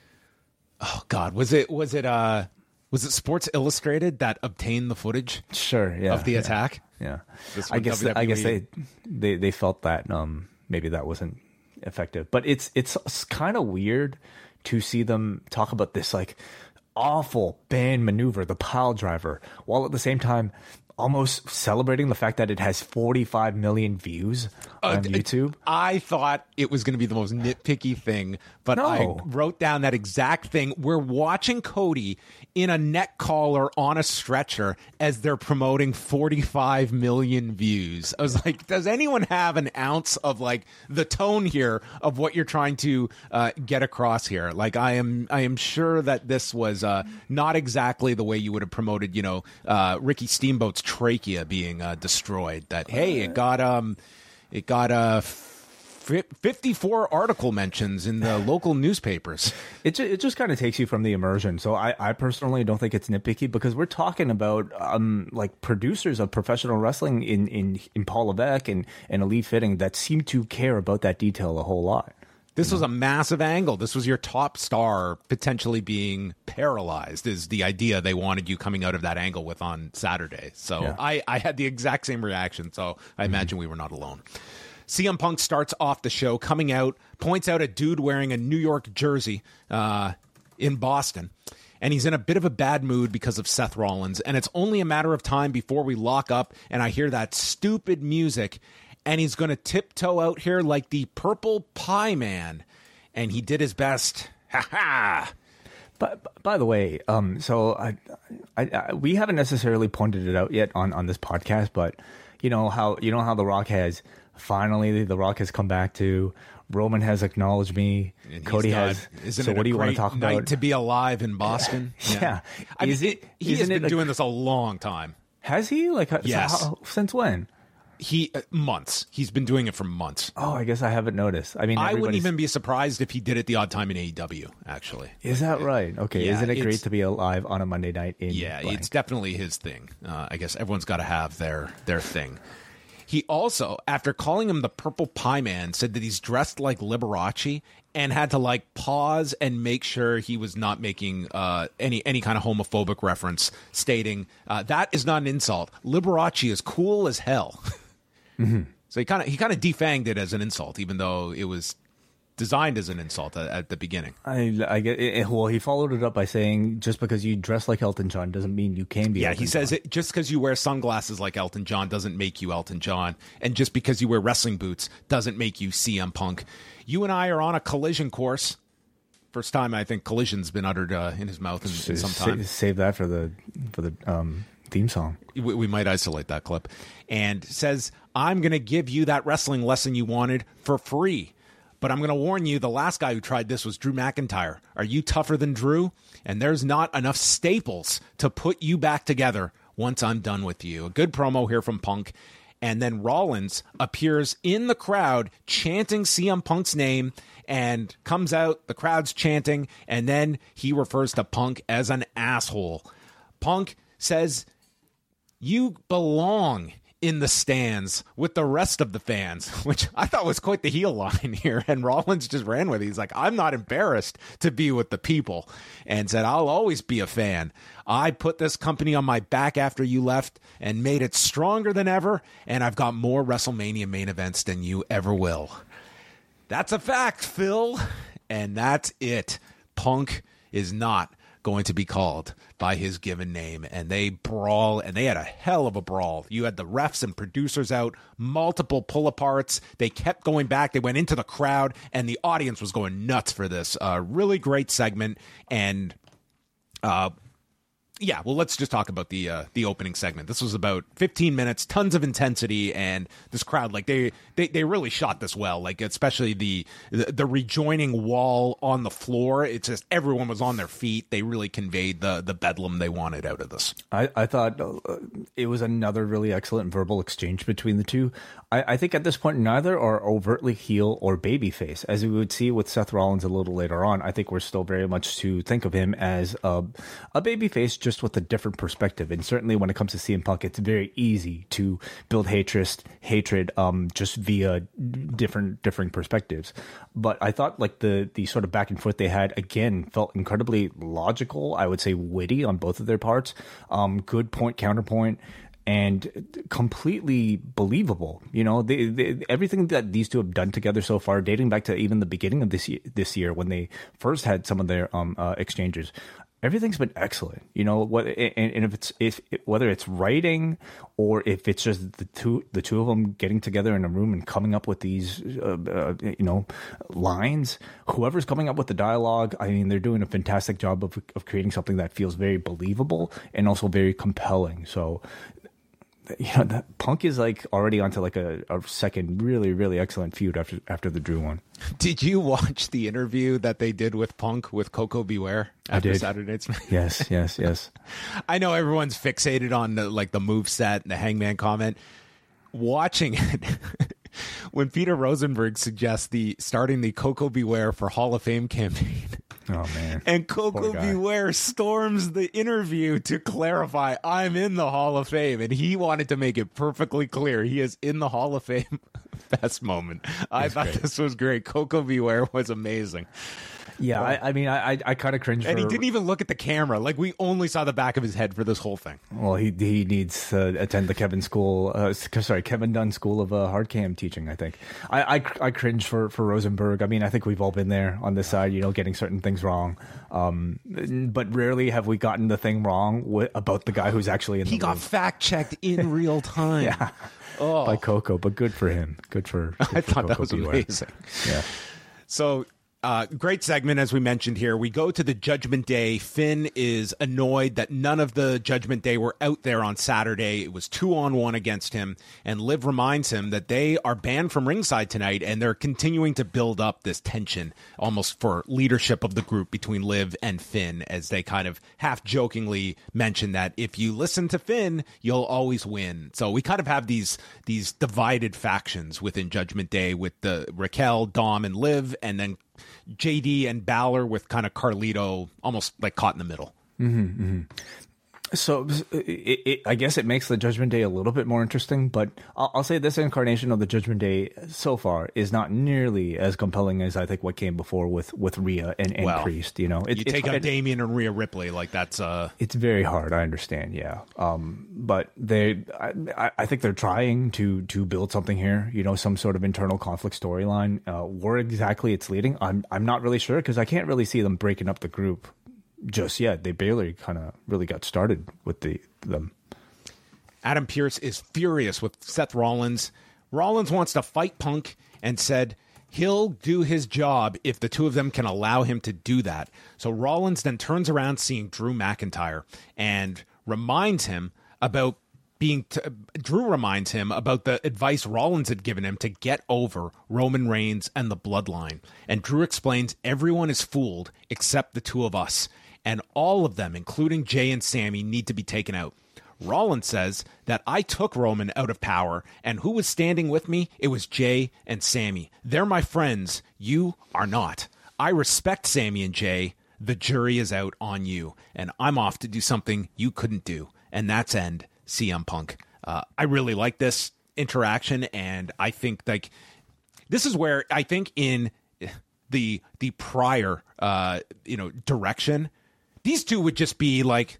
oh God, was it? Was it? Uh, was it Sports Illustrated that obtained the footage Sure, yeah, of the yeah, attack? Yeah, This I one, guess W W E. I guess they they they felt that um maybe that wasn't effective, but it's it's kind of weird to see them talk about this like awful band maneuver, the pile driver, while at the same time almost celebrating the fact that it has forty-five million views on Uh, YouTube. I thought it was going to be the most nitpicky thing, but I No. wrote down that exact thing. We're watching Cody in a neck collar on a stretcher as they're promoting forty-five million views. I was like, does anyone have an ounce of like the tone here of what you're trying to uh, get across here? Like, I am, I am sure that this was uh, not exactly the way you would have promoted, you know, uh, Ricky Steamboat's trachea being uh, destroyed. That hey, it got um. It got uh, fifty-four article mentions in the local newspapers. It ju- it just kind of takes you from the immersion. So I, I personally don't think it's nitpicky because we're talking about um like producers of professional wrestling in in, in Paul Levesque and, and Elite Fitting that seem to care about that detail a whole lot. This was a massive angle. This was your top star potentially being paralyzed is the idea they wanted you coming out of that angle with on Saturday. So Yeah. I, I had the exact same reaction. So I imagine we were not alone. C M Punk starts off the show coming out, points out a dude wearing a New York jersey uh, in Boston. And he's in a bit of a bad mood because of Seth Rollins. And it's only a matter of time before we lock up and I hear that stupid music. And he's going to tiptoe out here like the Purple Pie Man. And he did his best. Ha ha! But by the way, um, so I, I, I, we haven't necessarily pointed it out yet on, on this podcast, but you know how you know how The Rock has finally The Rock has come back to. Roman has acknowledged me. And Cody not, has. Isn't so it what a do you want great to talk night about? to be alive in Boston? Yeah. I mean, Is it- he has isn't been it a- doing this a long time. Has he? Like, so Yes. how- since when? He uh, months. He's been doing it for months. Oh, I guess I haven't noticed. I mean, I wouldn't everybody's- even be surprised if he did it the odd time in A E W, actually. Is that right? Okay. Yeah, Isn't it great it's- to be alive on a Monday night in Yeah, blank? it's definitely his thing. Uh, I guess everyone's got to have their their thing. He also, after calling him the Purple Pie Man, said that he's dressed like Liberace and had to like pause and make sure he was not making uh, any any kind of homophobic reference, stating uh, that is not an insult. Liberace is cool as hell. Mm-hmm. So he kind of he kind of defanged it as an insult, even though it was designed as an insult at, at the beginning. I, I get it. Well, he followed it up by saying, just because you dress like Elton John doesn't mean you can be Yeah, Elton he says John. it, just because you wear sunglasses like Elton John doesn't make you Elton John. And just because you wear wrestling boots doesn't make you C M Punk. You and I are on a collision course. First time I think collision's been uttered uh, in his mouth in, in some time. Save, save that for the for the um, theme song. We, we might isolate that clip. And says, I'm going to give you that wrestling lesson you wanted for free. But I'm going to warn you, the last guy who tried this was Drew McIntyre. Are you tougher than Drew? And there's not enough staples to put you back together once I'm done with you. A good promo here from Punk. And then Rollins appears in the crowd chanting C M Punk's name and comes out, the crowd's chanting, and then he refers to Punk as an asshole. Punk says, you belong in the stands with the rest of the fans, which I thought was quite the heel line here. And Rollins just ran with it. He's like, I'm not embarrassed to be with the people, and said, I'll always be a fan. I put this company on my back after you left and made it stronger than ever. And I've got more WrestleMania main events than you ever will. That's a fact, Phil. And that's it. Punk is not going to be called by his given name. And they brawl, and they had a hell of a brawl. You had the refs and producers out, multiple pull-aparts. They kept going back. They went into the crowd, and the audience was going nuts for this. Uh, really great segment. And uh, yeah, well, let's just talk about the uh, the opening segment. This was about fifteen minutes, tons of intensity, and this crowd, like they they, they really shot this well. Like especially the, the the rejoining wall on the floor. It's just everyone was on their feet. They really conveyed the the bedlam they wanted out of this. I, I thought uh, it was another really excellent verbal exchange between the two. I, I think at this point, neither are overtly heel or babyface. As we would see with Seth Rollins a little later on, I think we're still very much to think of him as a, a babyface, just with a different perspective. And certainly when it comes to C M Punk, it's very easy to build hatred, hatred um, just via different differing perspectives. But I thought like the the sort of back and forth they had, again, felt incredibly logical, I would say witty on both of their parts. Um, good point, counterpoint, and completely believable. You know, they, they, everything that these two have done together so far, dating back to even the beginning of this year, this year when they first had some of their um, uh, exchanges, everything's been excellent. You know, what and, and if it's if whether it's writing or if it's just the two the two of them getting together in a room and coming up with these uh, uh, you know lines, whoever's coming up with the dialogue, I mean, they're doing a fantastic job of of creating something that feels very believable and also very compelling. So, you know, that Punk is like already onto like a, a second really, really excellent feud after after the Drew one. Did you watch the interview that they did with Punk with Coco Beware after I did. Saturday Night Smack? Yes, yes, yes. I know everyone's fixated on the, like the move set and the Hangman comment. Watching it, when Peter Rosenberg suggests the starting the Coco Beware for Hall of Fame campaign, Oh, man. And Coco Beware storms the interview to clarify, I'm in the Hall of Fame. And he wanted to make it perfectly clear he is in the Hall of Fame. Best moment. I That's thought great. this was great. Coco Beware was amazing. Yeah, I, I mean, I I, I kind of cringe. And for, he didn't even look at the camera. Like, we only saw the back of his head for this whole thing. Well, he he needs to attend the Kevin School. Uh, sorry, Kevin Dunn School of uh, Hard Cam teaching. I think I, I I cringe for for Rosenberg. I mean, I think we've all been there on this side. You know, getting certain things wrong. Um, but rarely have we gotten the thing wrong with, about the guy who's actually in. He the got room. fact checked in real time. Yeah. Oh. By Coco, but good for him. Good for. Good I for thought that Coco was Beware. amazing. Yeah. So, uh, great segment, as we mentioned here. We go to the Judgment Day. Finn is annoyed that none of the Judgment Day were out there on Saturday. It was two on one against him. And Liv reminds him that they are banned from ringside tonight, and they're continuing to build up this tension almost for leadership of the group between Liv and Finn, as they kind of half jokingly mention that if you listen to Finn, you'll always win. So we kind of have these these divided factions within Judgment Day with the Raquel, Dom, and Liv, and then J D and Balor with kind of Carlito almost like caught in the middle. Mm-hmm, mm-hmm. So it, it, I guess it makes the Judgment Day a little bit more interesting, but I'll, I'll say this incarnation of the Judgment Day so far is not nearly as compelling as I think what came before with, with Rhea and, and Well, Priest. You know, it, You it's- take out it- Damian and Rhea Ripley, like that's uh It's very hard. I understand. Yeah. Um, but they, I, I think they're trying to, to build something here, you know, some sort of internal conflict storyline. Uh, where exactly it's leading, I'm, I'm not really sure, because I can't really see them breaking up the group just yet. They barely kind of really got started with the, them. Adam Pearce is furious with Seth Rollins. Rollins wants to fight Punk and said he'll do his job if the two of them can allow him to do that. So Rollins then turns around seeing Drew McIntyre and reminds him about being t- Drew reminds him about the advice Rollins had given him to get over Roman Reigns and the Bloodline. And Drew explains everyone is fooled except the two of us. And all of them, including Jay and Sammy, need to be taken out. Rollins says that I took Roman out of power, and who was standing with me? It was Jay and Sammy. They're my friends. You are not. I respect Sammy and Jay. The jury is out on you, and I'm off to do something you couldn't do. And that's end C M Punk. Uh, I really like this interaction, and I think like this is where I think in the the prior uh, you know direction, these two would just be like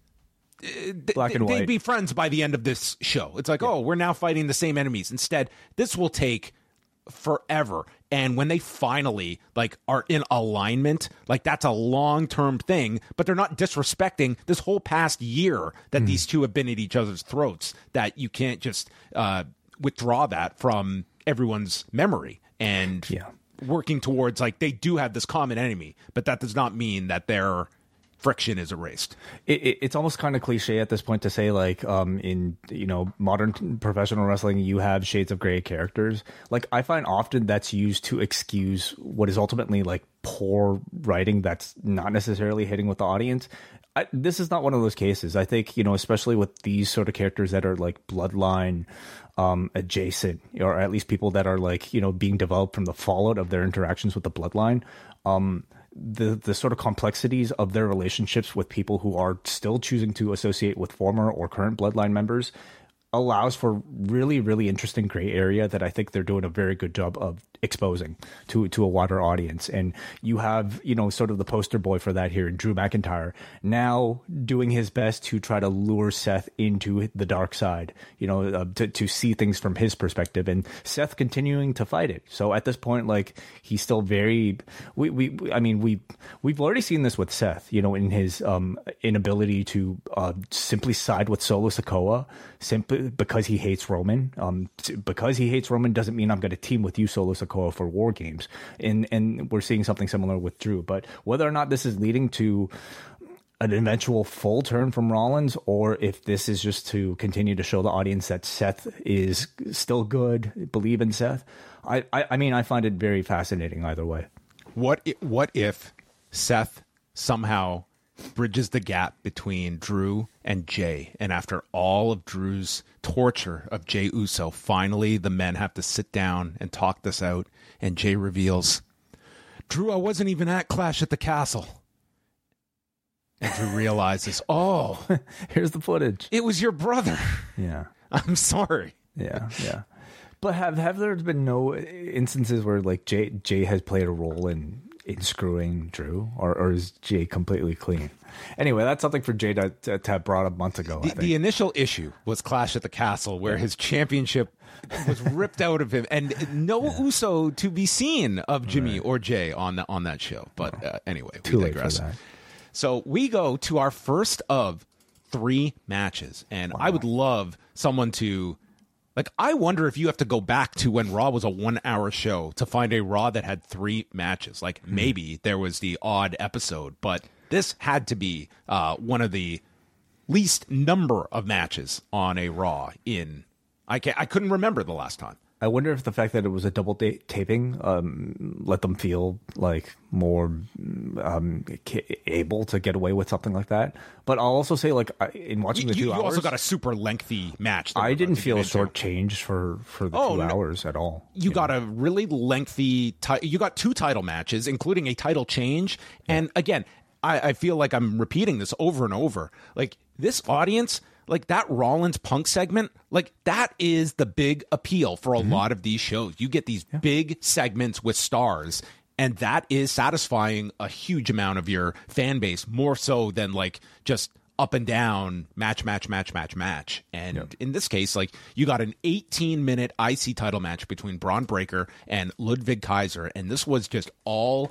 Black and they'd white. be friends by the end of this show. It's like, oh, we're now fighting the same enemies. Instead, this will take forever. And when they finally like are in alignment, like that's a long-term thing, but they're not disrespecting this whole past year that these two have been at each other's throats, that you can't just uh, withdraw that from everyone's memory. And Yeah. working towards like they do have this common enemy, but that does not mean that their friction is erased. It, it, it's almost kind of cliche at this point to say, like, um, in, you know, modern professional wrestling, you have shades of gray characters. Like, I find often that's used to excuse what is ultimately like poor writing that's not necessarily hitting with the audience. I, this is not one of those cases. I think, you know, especially with these sort of characters that are like bloodline um, adjacent, or at least people that are like, you know, being developed from the fallout of their interactions with the bloodline. Um, the the sort of complexities of their relationships with people who are still choosing to associate with former or current bloodline members allows for really, really interesting gray area that I think they're doing a very good job of exposing to to a wider audience. And you have, you know, sort of the poster boy for that here, Drew McIntyre, now doing his best to try to lure Seth into the dark side, you know, uh, to, to see things from his perspective, and Seth continuing to fight it. So at this point, like, he's still very, we, we I mean, we, we've already seen this with Seth, you know, in his um, inability to uh, simply side with Solo Sikoa, simply because he hates Roman. Um, because he hates Roman doesn't mean I'm going to team with you, Solo Sikoa, for War Games. And and we're seeing something similar with Drew. But whether or not this is leading to an eventual full turn from Rollins, or if this is just to continue to show the audience that Seth is still good, believe in Seth, I, I, I mean, I find it very fascinating either way. What if, what if Seth somehow bridges the gap between Drew and Jay, and after all of Drew's torture of Jey Uso, finally the men have to sit down and talk this out, and Jay reveals, Drew, I wasn't even at Clash at the Castle. and Drew realizes, oh, here's the footage. it was your brother. Yeah. I'm sorry. Yeah, yeah. But have have there been no instances where like Jay Jay has played a role in in screwing Drew, or, or is Jay completely clean? Anyway, that's something for Jay to, to, to have brought up months ago. The, I think. the initial issue was Clash at the Castle, where his championship was ripped out of him, and no yeah. Uso to be seen of Jimmy right. or Jay on the, on that show. But uh, anyway, we Too digress. Late for that. So we go to our first of three matches, and wow. I would love someone to. Like, I wonder if you have to go back to when Raw was a one-hour show to find a Raw that had three matches. Like, mm. maybe there was the odd episode, but this had to be uh, one of the least number of matches on a Raw in... I can't, I couldn't remember the last time. I wonder if the fact that it was a double date taping um, let them feel like more um, able to get away with something like that. But I'll also say, like, in watching you, the two you hours, you also got a super lengthy match. I didn't feel shortchanged for for the oh, two no. hours at all. You, you got know? a really lengthy. Ti- you got two title matches, including a title change. Yeah. And again, I, I feel like I'm repeating this over and over. Like, this audience. Like, that Rollins Punk segment, like, that is the big appeal for a mm-hmm. lot of these shows. You get these yeah. big segments with stars, and that is satisfying a huge amount of your fan base, more so than, like, just up and down, match, match, match, match, match. And yep. in this case, like, you got an eighteen-minute I C title match between Braun Breaker and Ludwig Kaiser, and this was just all...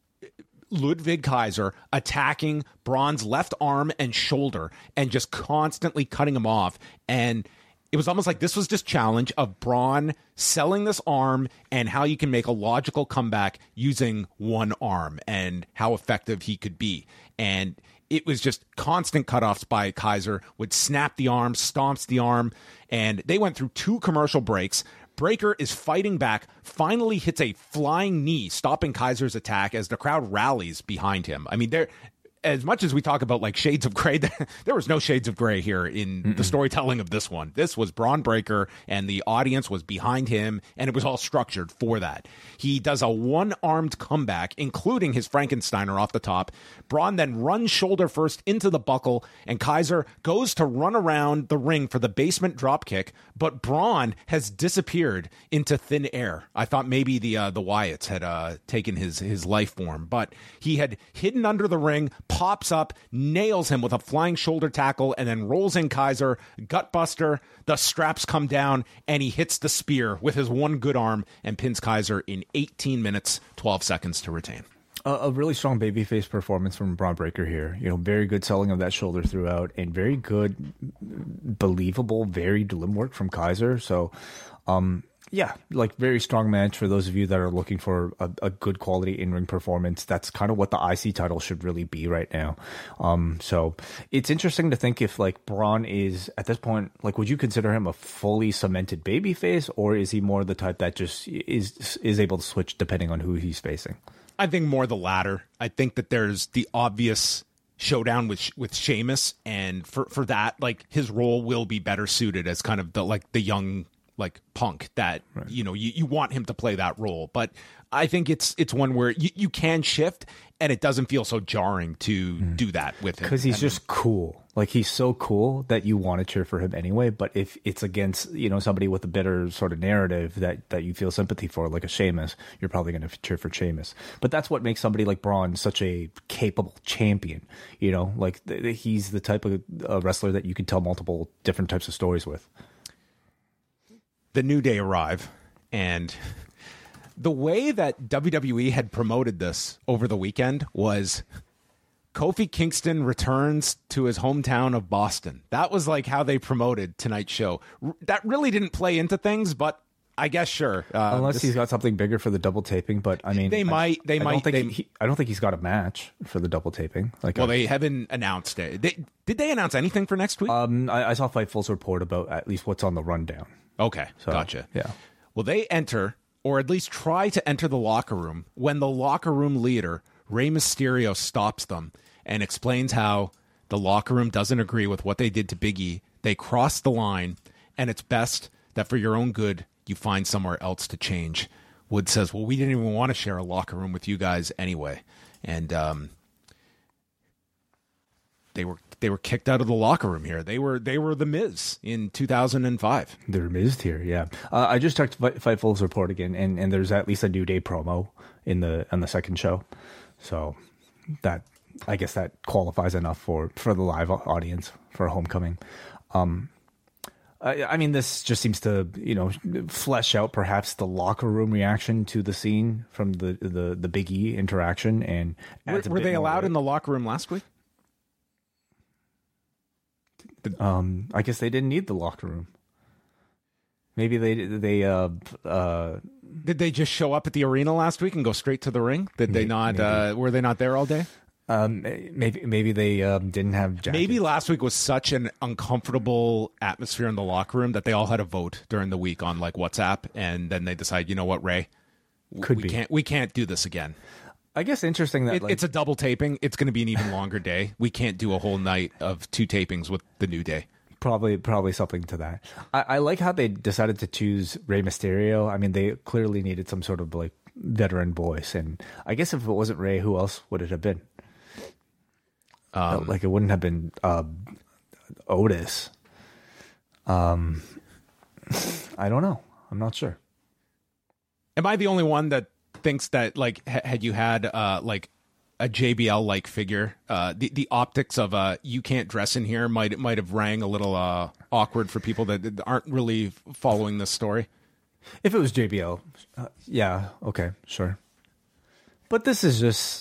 Ludwig Kaiser attacking Braun's left arm and shoulder and just constantly cutting him off. And it was almost like this was just challenge of Braun selling this arm and how you can make a logical comeback using one arm and how effective he could be. And it was just constant cutoffs by Kaiser, would snap the arm, stomps the arm, and they went through two commercial breaks. Breaker is fighting back, finally hits a flying knee, stopping Kaiser's attack as the crowd rallies behind him. I mean, there, as much as we talk about like shades of gray, there was no shades of gray here in Mm-mm. the storytelling of this one. This was Braun Breaker, and the audience was behind him, and it was all structured for that. He does a one-armed comeback, including his Frankensteiner off the top. Braun then runs shoulder first into the buckle, and Kaiser goes to run around the ring for the basement dropkick, but Braun has disappeared into thin air. I thought maybe the uh, the Wyatts had uh, taken his, his life form, but he had hidden under the ring, pops up, nails him with a flying shoulder tackle, and then rolls in Kaiser, gutbuster, the straps come down, and he hits the spear with his one good arm and pins Kaiser in eighteen minutes, twelve seconds to retain. A, a really strong babyface performance from Braun Breaker here. You know, very good selling of that shoulder throughout, and very good, believable, varied limb work from Kaiser. So, um, yeah, like very strong match for those of you that are looking for a, a good quality in-ring performance. That's kind of what the I C title should really be right now. Um, so it's interesting to think if like Braun is at this point, like, would you consider him a fully cemented babyface, or is he more the type that just is is able to switch depending on who he's facing? I think more the latter. I think that there's the obvious showdown with with Sheamus, and for for that, like, his role will be better suited as kind of the like the young. like Punk that, right. you know, you, you want him to play that role. But I think it's it's one where you, you can shift, and it doesn't feel so jarring to mm. do that with him. Because he's and just then, cool. Like, he's so cool that you want to cheer for him anyway. But if it's against, you know, somebody with a bitter sort of narrative that, that you feel sympathy for, like a Sheamus, you're probably going to cheer for Sheamus. But that's what makes somebody like Braun such a capable champion. You know, like th- th- he's the type of uh, wrestler that you can tell multiple different types of stories with. The New Day arrive, and the way that W W E had promoted this over the weekend was Kofi Kingston returns to his hometown of Boston. That was like how they promoted tonight's show. That really didn't play into things, but I guess sure. Uh, Unless this, he's got something bigger for the double taping, but I mean, they might. They I might. Don't think they, he, I don't think he's got a match for the double taping. Like, well, a, they haven't announced it. They, did they announce anything for next week? Um, I, I saw Fightful's report about at least what's on the rundown. Okay, so, gotcha. Yeah. Well, they enter, or at least try to enter the locker room, when the locker room leader, Rey Mysterio, stops them and explains how the locker room doesn't agree with what they did to Big E. They crossed the line, and it's best that for your own good, you find somewhere else to change. Wood says, well, we didn't even want to share a locker room with you guys anyway. And um, they were they were kicked out of the locker room here. They were they were the Miz in two thousand five. They're Miz here, yeah. Uh, I just checked Fightful's report again, and, and there's at least a New Day promo in the on the second show, so that I guess that qualifies enough for, for the live audience for Homecoming. Um, I, I mean, this just seems to, you know, flesh out perhaps the locker room reaction to the scene from the the, the Big E interaction. And were, were they allowed in the locker room last week? Um, I guess they didn't need the locker room. Maybe they they uh uh. Did they just show up at the arena last week and go straight to the ring? Did they not? Uh, were they not there all day? Um, maybe maybe they um, didn't have jackets. Maybe last week was such an uncomfortable atmosphere in the locker room that they all had a vote during the week on like WhatsApp, and then they decide, you know what, Ray, Could we be. can't we can't do this again. I guess interesting that It, like, it's a double taping. It's going to be an even longer day. We can't do a whole night of two tapings with the New Day. Probably, probably something to that. I, I like how they decided to choose Rey Mysterio. I mean, they clearly needed some sort of like veteran voice, and I guess if it wasn't Rey, who else would it have been? Um, like it wouldn't have been uh, Otis. Um, I don't know. I'm not sure. Am I the only one that thinks that like ha- had you had uh, like a J B L like figure, uh, the the optics of uh, you can't dress in here might might have rang a little uh, awkward for people that, that aren't really following this story? If it was J B L, uh, yeah, okay, sure. But this is just,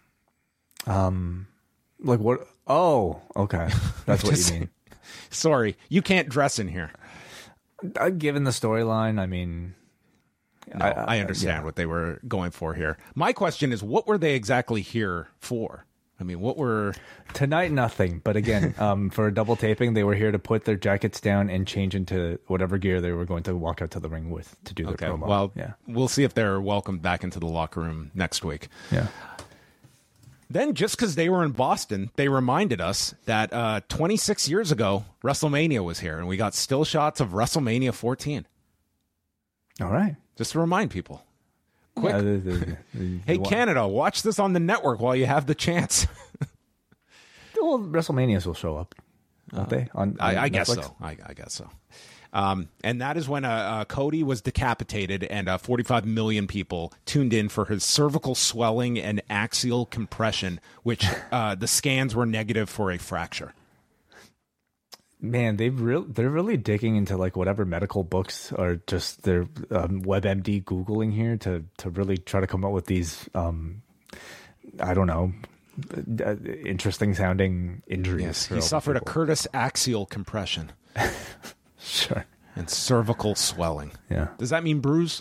um, like what? Oh, okay, that's what Just- you mean. Sorry, you can't dress in here. Uh, given the storyline, I mean, No, I, I understand yeah. what they were going for here. My question is, what were they exactly here for? I mean, what were... Tonight, nothing. But again, um, for a double taping, they were here to put their jackets down and change into whatever gear they were going to walk out to the ring with to do their Okay, promo. well, yeah, we'll see if they're welcomed back into the locker room next week. yeah. Then, just because they were in Boston, they reminded us that uh, twenty-six years ago, WrestleMania was here, and we got still shots of WrestleMania fourteen. All right. Just to remind people. Quick. Yeah, the- the- the- Hey, the- Canada, watch this on the network while you have the chance. Well, WrestleManias will show up, won't they? On, on I, I guess Netflix? so. I, I guess so. Um, and that is when uh, uh, Cody was decapitated, and uh, forty-five million people tuned in for his cervical swelling and axial compression, which uh, the scans were negative for a fracture. Man, they've real they're really digging into like whatever medical books or just their um, WebMD Googling here to to really try to come up with these um, I don't know uh, interesting sounding injuries. Yes, for he all the suffered a people. Curtis axial compression Sure. and cervical swelling. Yeah. Does that mean bruise?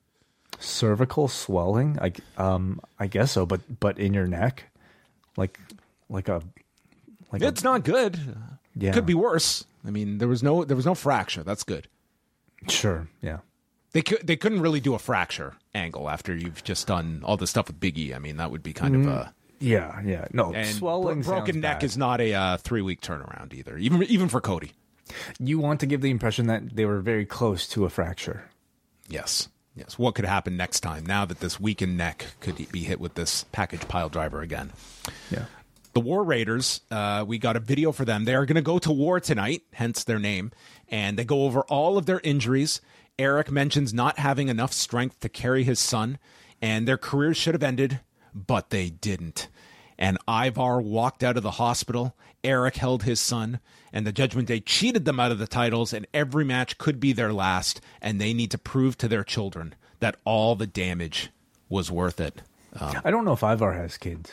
Cervical swelling? I um I guess so, but but in your neck, like like a like It's a, not good. Yeah. Could be worse. I mean, there was no there was no fracture. That's good. sure, yeah. They could they couldn't really do a fracture angle after you've just done all the stuff with Big E. I mean, that would be kind of a Yeah, yeah. No, and swelling bro- broken sounds neck bad. is not a uh, three week turnaround either. Even even for Cody. You want to give the impression that they were very close to a fracture. Yes. Yes. What could happen next time now that this weakened neck could be hit with this package pile driver again? Yeah. The War Raiders, uh, we got a video for them. They are going to go to war tonight, hence their name, and they go over all of their injuries. Eric mentions not having enough strength to carry his son, and their careers should have ended, but they didn't. And Ivar walked out of the hospital. Eric held his son, and the Judgment Day cheated them out of the titles, and every match could be their last, and they need to prove to their children that all the damage was worth it. Um, I don't know if Ivar has kids.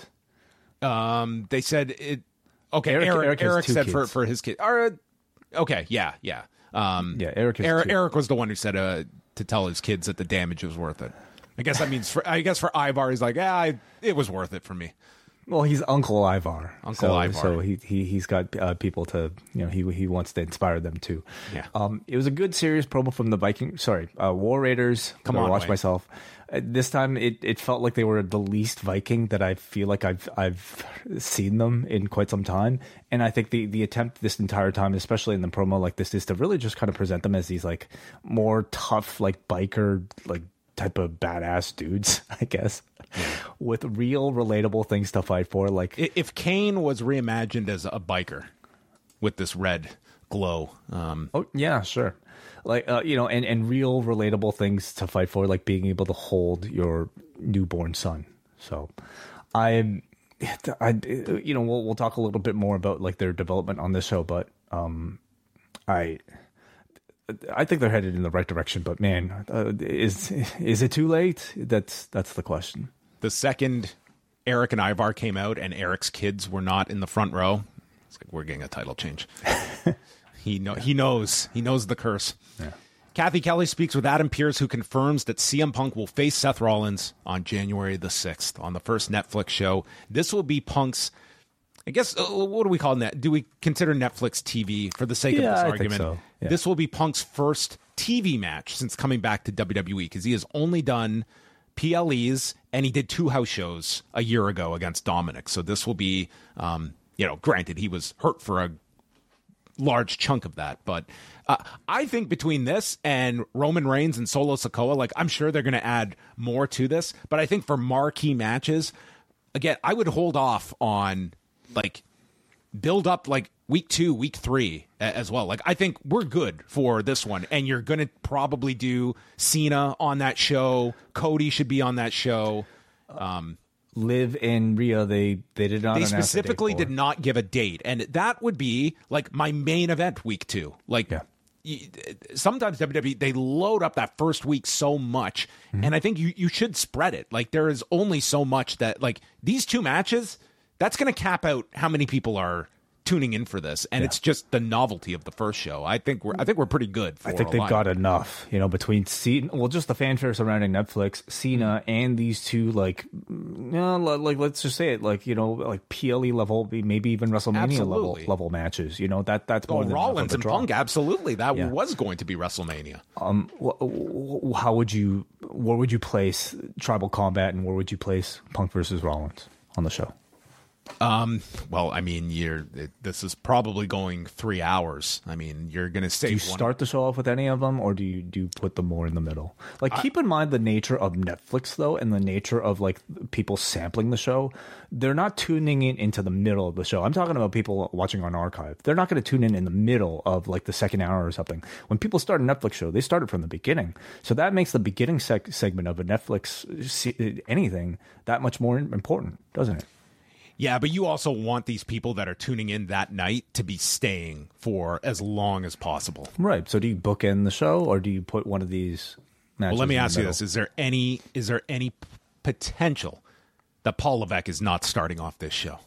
Um, they said it. Okay, Eric- Eric. Eric Eric, has two said for kids. for his kid. Or, okay, yeah, yeah. Um, Yeah, Eric has Eric, two. Eric was the one who said uh, to tell his kids that the damage was worth it. I guess that means for I guess for Ivar, he's like, yeah, I, it was worth it for me. Well, he's Uncle Ivar. Uncle so, Ivar. So he he he's got uh, people to you know he he wants to inspire them too. Yeah. Um, it was a good serious promo from the Viking. Sorry, uh, War Raiders. Come Gotta on, watch Wayne. myself. Uh, this time it, it felt like they were the least Viking that I feel like I've I've seen them in quite some time. And I think the the attempt this entire time, especially in the promo like this, is to really just kind of present them as these like more tough like biker like type of badass dudes, I guess. with real relatable things to fight for. Like I- if Kane was reimagined as a biker with this red glow. Um, oh yeah, sure. Like uh, you know, and, and real relatable things to fight for, like being able to hold your newborn son. So, I, I, you know, we'll we'll talk a little bit more about like their development on this show, but um, I, I think they're headed in the right direction. But man, uh, is is it too late? That's that's the question. the second Eric and Ivar came out, and Eric's kids were not in the front row, it's like we're getting a title change. he know he knows he knows the curse. Yeah. Kathy Kelly speaks with Adam Pearce, who confirms that C M Punk will face Seth Rollins on January the sixth on the first Netflix show. This will be Punk's, I guess, uh, what do we call that? Do we consider Netflix T V for the sake Yeah, of this I argument? think so. Yeah. This will be Punk's first T V match since coming back to W W E, because he has only done P L Es, and he did two house shows a year ago against Dominic. So this will be, um, you know, granted, he was hurt for a large chunk of that, but uh, I think between this and Roman Reigns and Solo Sikoa, like, I'm sure they're going to add more to this, but I think for marquee matches, again, I would hold off on like build up like week two, week three a- as well. Like, I think we're good for this one, and you're going to probably do Cena on that show. Cody should be on that show. Um, Liv and Rhea, they they did not. They announce a date specifically for. did not give a date, and that would be like my main event week two. Like, Yeah. y- sometimes W W E, they load up that first week so much, Mm-hmm. and I think you you should spread it. Like, there is only so much that, like, these two matches, that's going to cap out how many people are tuning in for this, and it's just the novelty of the first show. I think we're I think we're pretty good for I think a they've lineup. got enough, you know, between Cena, well, just the fanfare surrounding Netflix, Cena, and these two, like, you know, like, let's just say it, like, you know, like P L E level, maybe even WrestleMania level Absolutely. level matches. You know, that that's more Oh, than Rollins enough of a and draw. Punk, absolutely. That Yeah. was going to be WrestleMania. Um, wh- wh- how would you, where would you place Tribal Combat, and where would you place Punk versus Rollins on the show? Um, well, I mean, you're it, this is probably going three hours. I mean, you're going to say Do you start the show off with any of them, or do you do you put them more in the middle? Like, keep in mind the nature of Netflix, though, and the nature of like people sampling the show. They're not tuning in into the middle of the show. I'm talking about people watching on archive. They're not going to tune in in the middle of like the second hour or something. When people start a Netflix show, they started from the beginning, so that makes the beginning seg- segment of a Netflix se- anything that much more important, doesn't it? Yeah, but you also want these people that are tuning in that night to be staying for as long as possible. Right. So do you bookend the show, or do you put one of these matches? Well, let me in the ask you middle? this: Is there any is there any p- potential that Paul Levesque is not starting off this show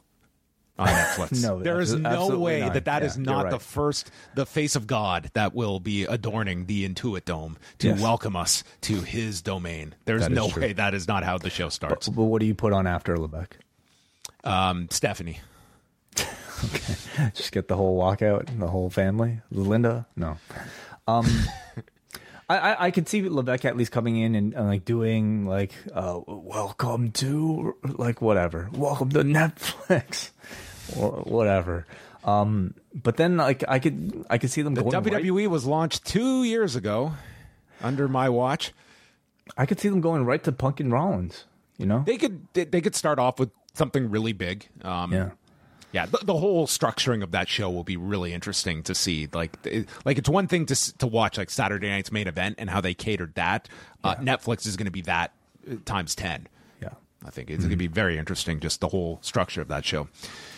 on Netflix? No, there is abso- no absolutely way not. that that Yeah, is you're not right. the first, the face of God that will be adorning the Intuit Dome to Yes. welcome us to his domain. There's That is no true. way that is not how the show starts. But what do you put on after Lebec? Um, Stephanie. Just get the whole walkout, the whole family. Linda, no. Um, I, I I could see Lebec at least coming in and, and like doing like, uh, welcome to like whatever, welcome to Netflix or whatever. Um, but then like I could I could see them The going W W E right, was launched two years ago under my watch. I could see them going right to Punk and Rollins. You know, They could they, they could start off with something really big. Um, yeah. Yeah, the, the whole structuring of that show will be really interesting to see. Like, it, like it's one thing to s- to watch like Saturday Night's Main Event and how they catered that. Uh, Netflix is going to be that uh, times ten. Yeah. I think it's going to be very interesting, just the whole structure of that show.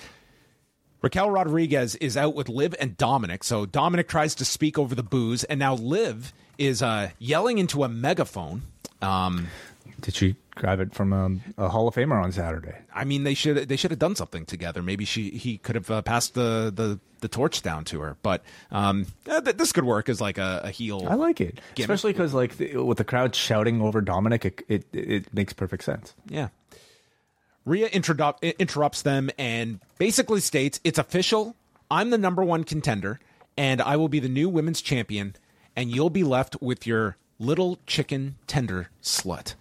Raquel Rodriguez is out with Liv and Dominic. So Dominic tries to speak over the booze, and now Liv is uh, yelling into a megaphone. Um, Did she grab it from um, a Hall of Famer on Saturday? I mean, they should they should have done something together. Maybe she he could have uh, passed the, the, the torch down to her. But um, uh, th- this could work as like a, a heel. I like it, Gimmick. especially because like the, with the crowd shouting over Dominic, it, it it makes perfect sense. Yeah. Rhea introdu- interrupts them and basically states, "It's official. I'm the number one contender, and I will be the new women's champion, and you'll be left with your little chicken tender slut."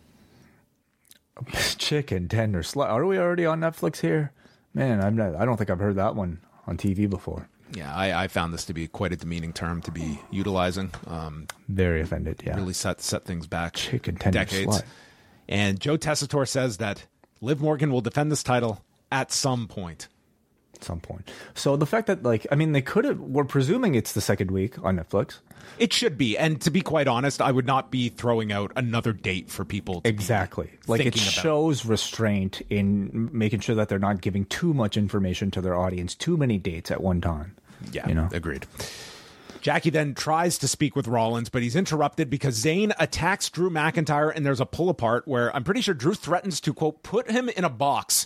Chicken tender slut. Are we already on Netflix here? Man, I'm not. I don't think I've heard that one on T V before. Yeah, I, I found this to be quite a demeaning term to be utilizing. Um, Very offended. Yeah. really set set things back Chicken tender decades. slut. And Joe Tessitore says that Liv Morgan will defend this title at some point. At some point. So the fact that, like, I mean, they could have, we're presuming it's the second week on Netflix. It should be. And to be quite honest, I would not be throwing out another date for people to Exactly. Like, it shows about. restraint in making sure that they're not giving too much information to their audience, too many dates at one time. Yeah, you know? Agreed. Jackie then tries to speak with Rollins, but he's interrupted because Zayn attacks Drew McIntyre, and there's a pull apart where I'm pretty sure Drew threatens to, quote, put him in a box.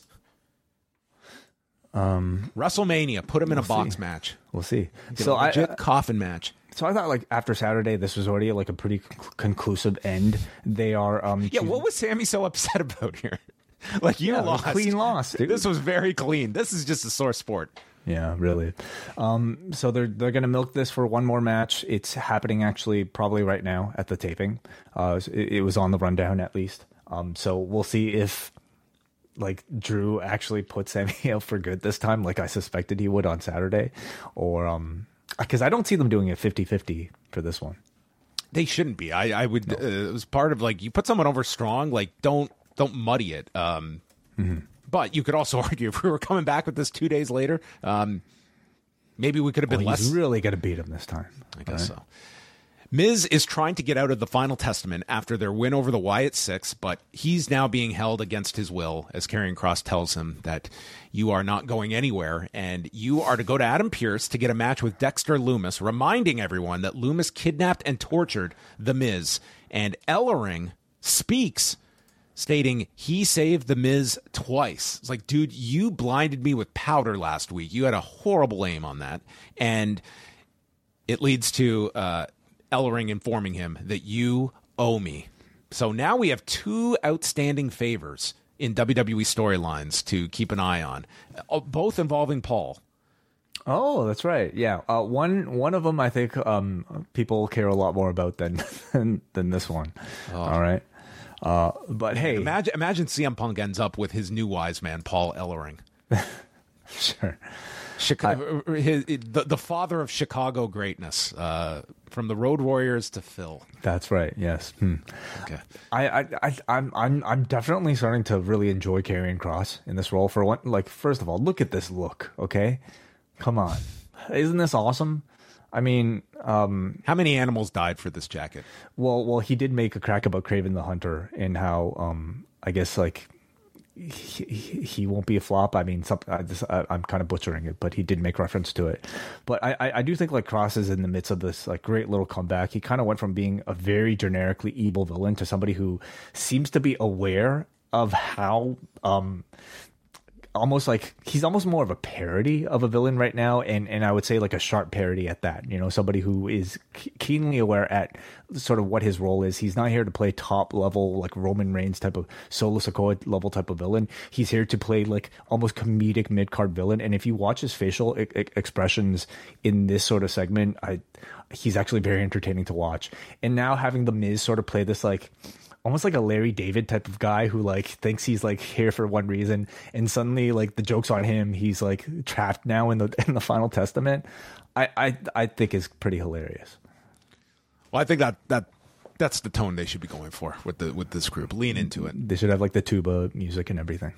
Um, WrestleMania, put him in we'll a box see. match. We'll see. Get so a legit I, coffin match. So I thought, like, after Saturday, this was already like a pretty conclusive end. They are, um, yeah. choosing- What was Sammy so upset about here? Like, you yeah, lost, clean loss. Dude. This was very clean. This is just a sore sport. Yeah, really. Um, so they're they're gonna milk this for one more match. It's happening actually probably right now at the taping. Uh, it, it was on the rundown at least. Um, so we'll see if like Drew actually puts Sammy out for good this time, like I suspected he would on Saturday, or um, because I don't see them doing it fifty-fifty for this one. They shouldn't be. I I would. No. Uh, it was part of like you put someone over strong. Like don't don't muddy it. Um, mm-hmm. But you could also argue if we were coming back with this two days later, um, maybe we could have been well, less. He's really going to beat him this time. I guess right? so. Miz is trying to get out of the Final Testament after their win over the Wyatt Six, but he's now being held against his will as Karrion Kross tells him that you are not going anywhere and you are to go to Adam Pearce to get a match with Dexter Lumis, reminding everyone that Lumis kidnapped and tortured The Miz. And Ellering speaks, stating he saved The Miz twice. It's like, dude, you blinded me with powder last week. You had a horrible aim on that. And it leads to uh, Ellering informing him that you owe me. So now we have two outstanding favors in W W E storylines to keep an eye on, both involving Paul. Oh, that's right. Yeah, uh, one one of them I think um, people care a lot more about than than, than this one. Oh. All right. Uh, but hey, imagine imagine C M Punk ends up with his new wise man, Paul Ellering. Sure. Chicago, I, his, the, the father of Chicago greatness, uh, from the Road Warriors to Phil. That's right. Yes. Hmm. Okay. I, I, I, I'm, I'm, I'm definitely starting to really enjoy Karrion Kross in this role. For one, like, first of all, look at this look. Okay, come on, isn't this awesome? I mean, um, how many animals died for this jacket? Well, well, he did make a crack about Kraven the Hunter and how, um, I guess, like, he, he won't be a flop. I mean, some, I just, I, I'm kind of butchering it, but he did make reference to it. But I, I, I do think like Kross is in the midst of this like great little comeback. He kind of went from being a very generically evil villain to somebody who seems to be aware of how, um, almost like he's almost more of a parody of a villain right now, and and I would say like a sharp parody at that. You know, somebody who is keenly aware at sort of what his role is. He's not here to play top level like Roman Reigns type of Solo Sikoa level type of villain. He's here to play like almost comedic mid card villain. And if you watch his facial e- e- expressions in this sort of segment, I he's actually very entertaining to watch. And now having the Miz sort of play this like almost like a Larry David type of guy who like thinks he's like here for one reason, and suddenly like the joke's on him. He's like trapped now in the in the Final Testament. I I, I think is pretty hilarious. Well, I think that that that's the tone they should be going for with the with this group. Lean into it. They should have like the tuba music and everything.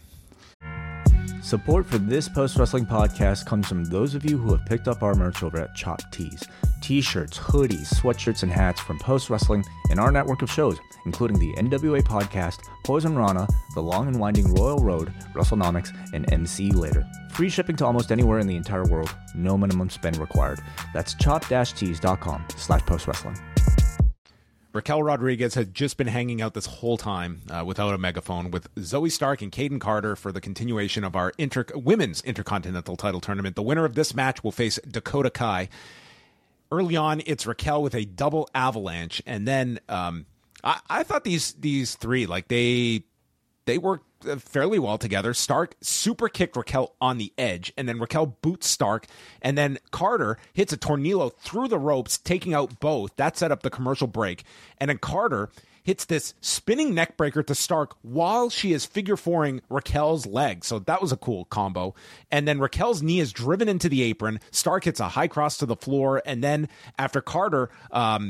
Support for this Post Wrestling podcast comes from those of you who have picked up our merch over at Chopped Tees. T-shirts, hoodies, sweatshirts, and hats from Post Wrestling and our network of shows, including the N W A Podcast, Poison Rana, The Long and Winding Royal Road, WrestleNomics, and M C Later. Free shipping to almost anywhere in the entire world. No minimum spend required. That's chop-tees.com slash postwrestling. Raquel Rodriguez had just been hanging out this whole time uh, without a megaphone with Zoe Stark and Kaden Carter for the continuation of our inter- women's Intercontinental title tournament. The winner of this match will face Dakota Kai. Early on, it's Raquel with a double avalanche, and then um, I-, I thought these these three, like they they worked fairly well together. Stark super kicked Raquel on the edge, and then Raquel boots Stark, and then Carter hits a tornillo through the ropes, taking out both. That set up the commercial break, and then Carter hits this spinning neck breaker to Stark while she is figure fouring Raquel's leg. So that was a cool combo. And then Raquel's knee is driven into the apron. Stark hits a high cross to the floor, and then after Carter um,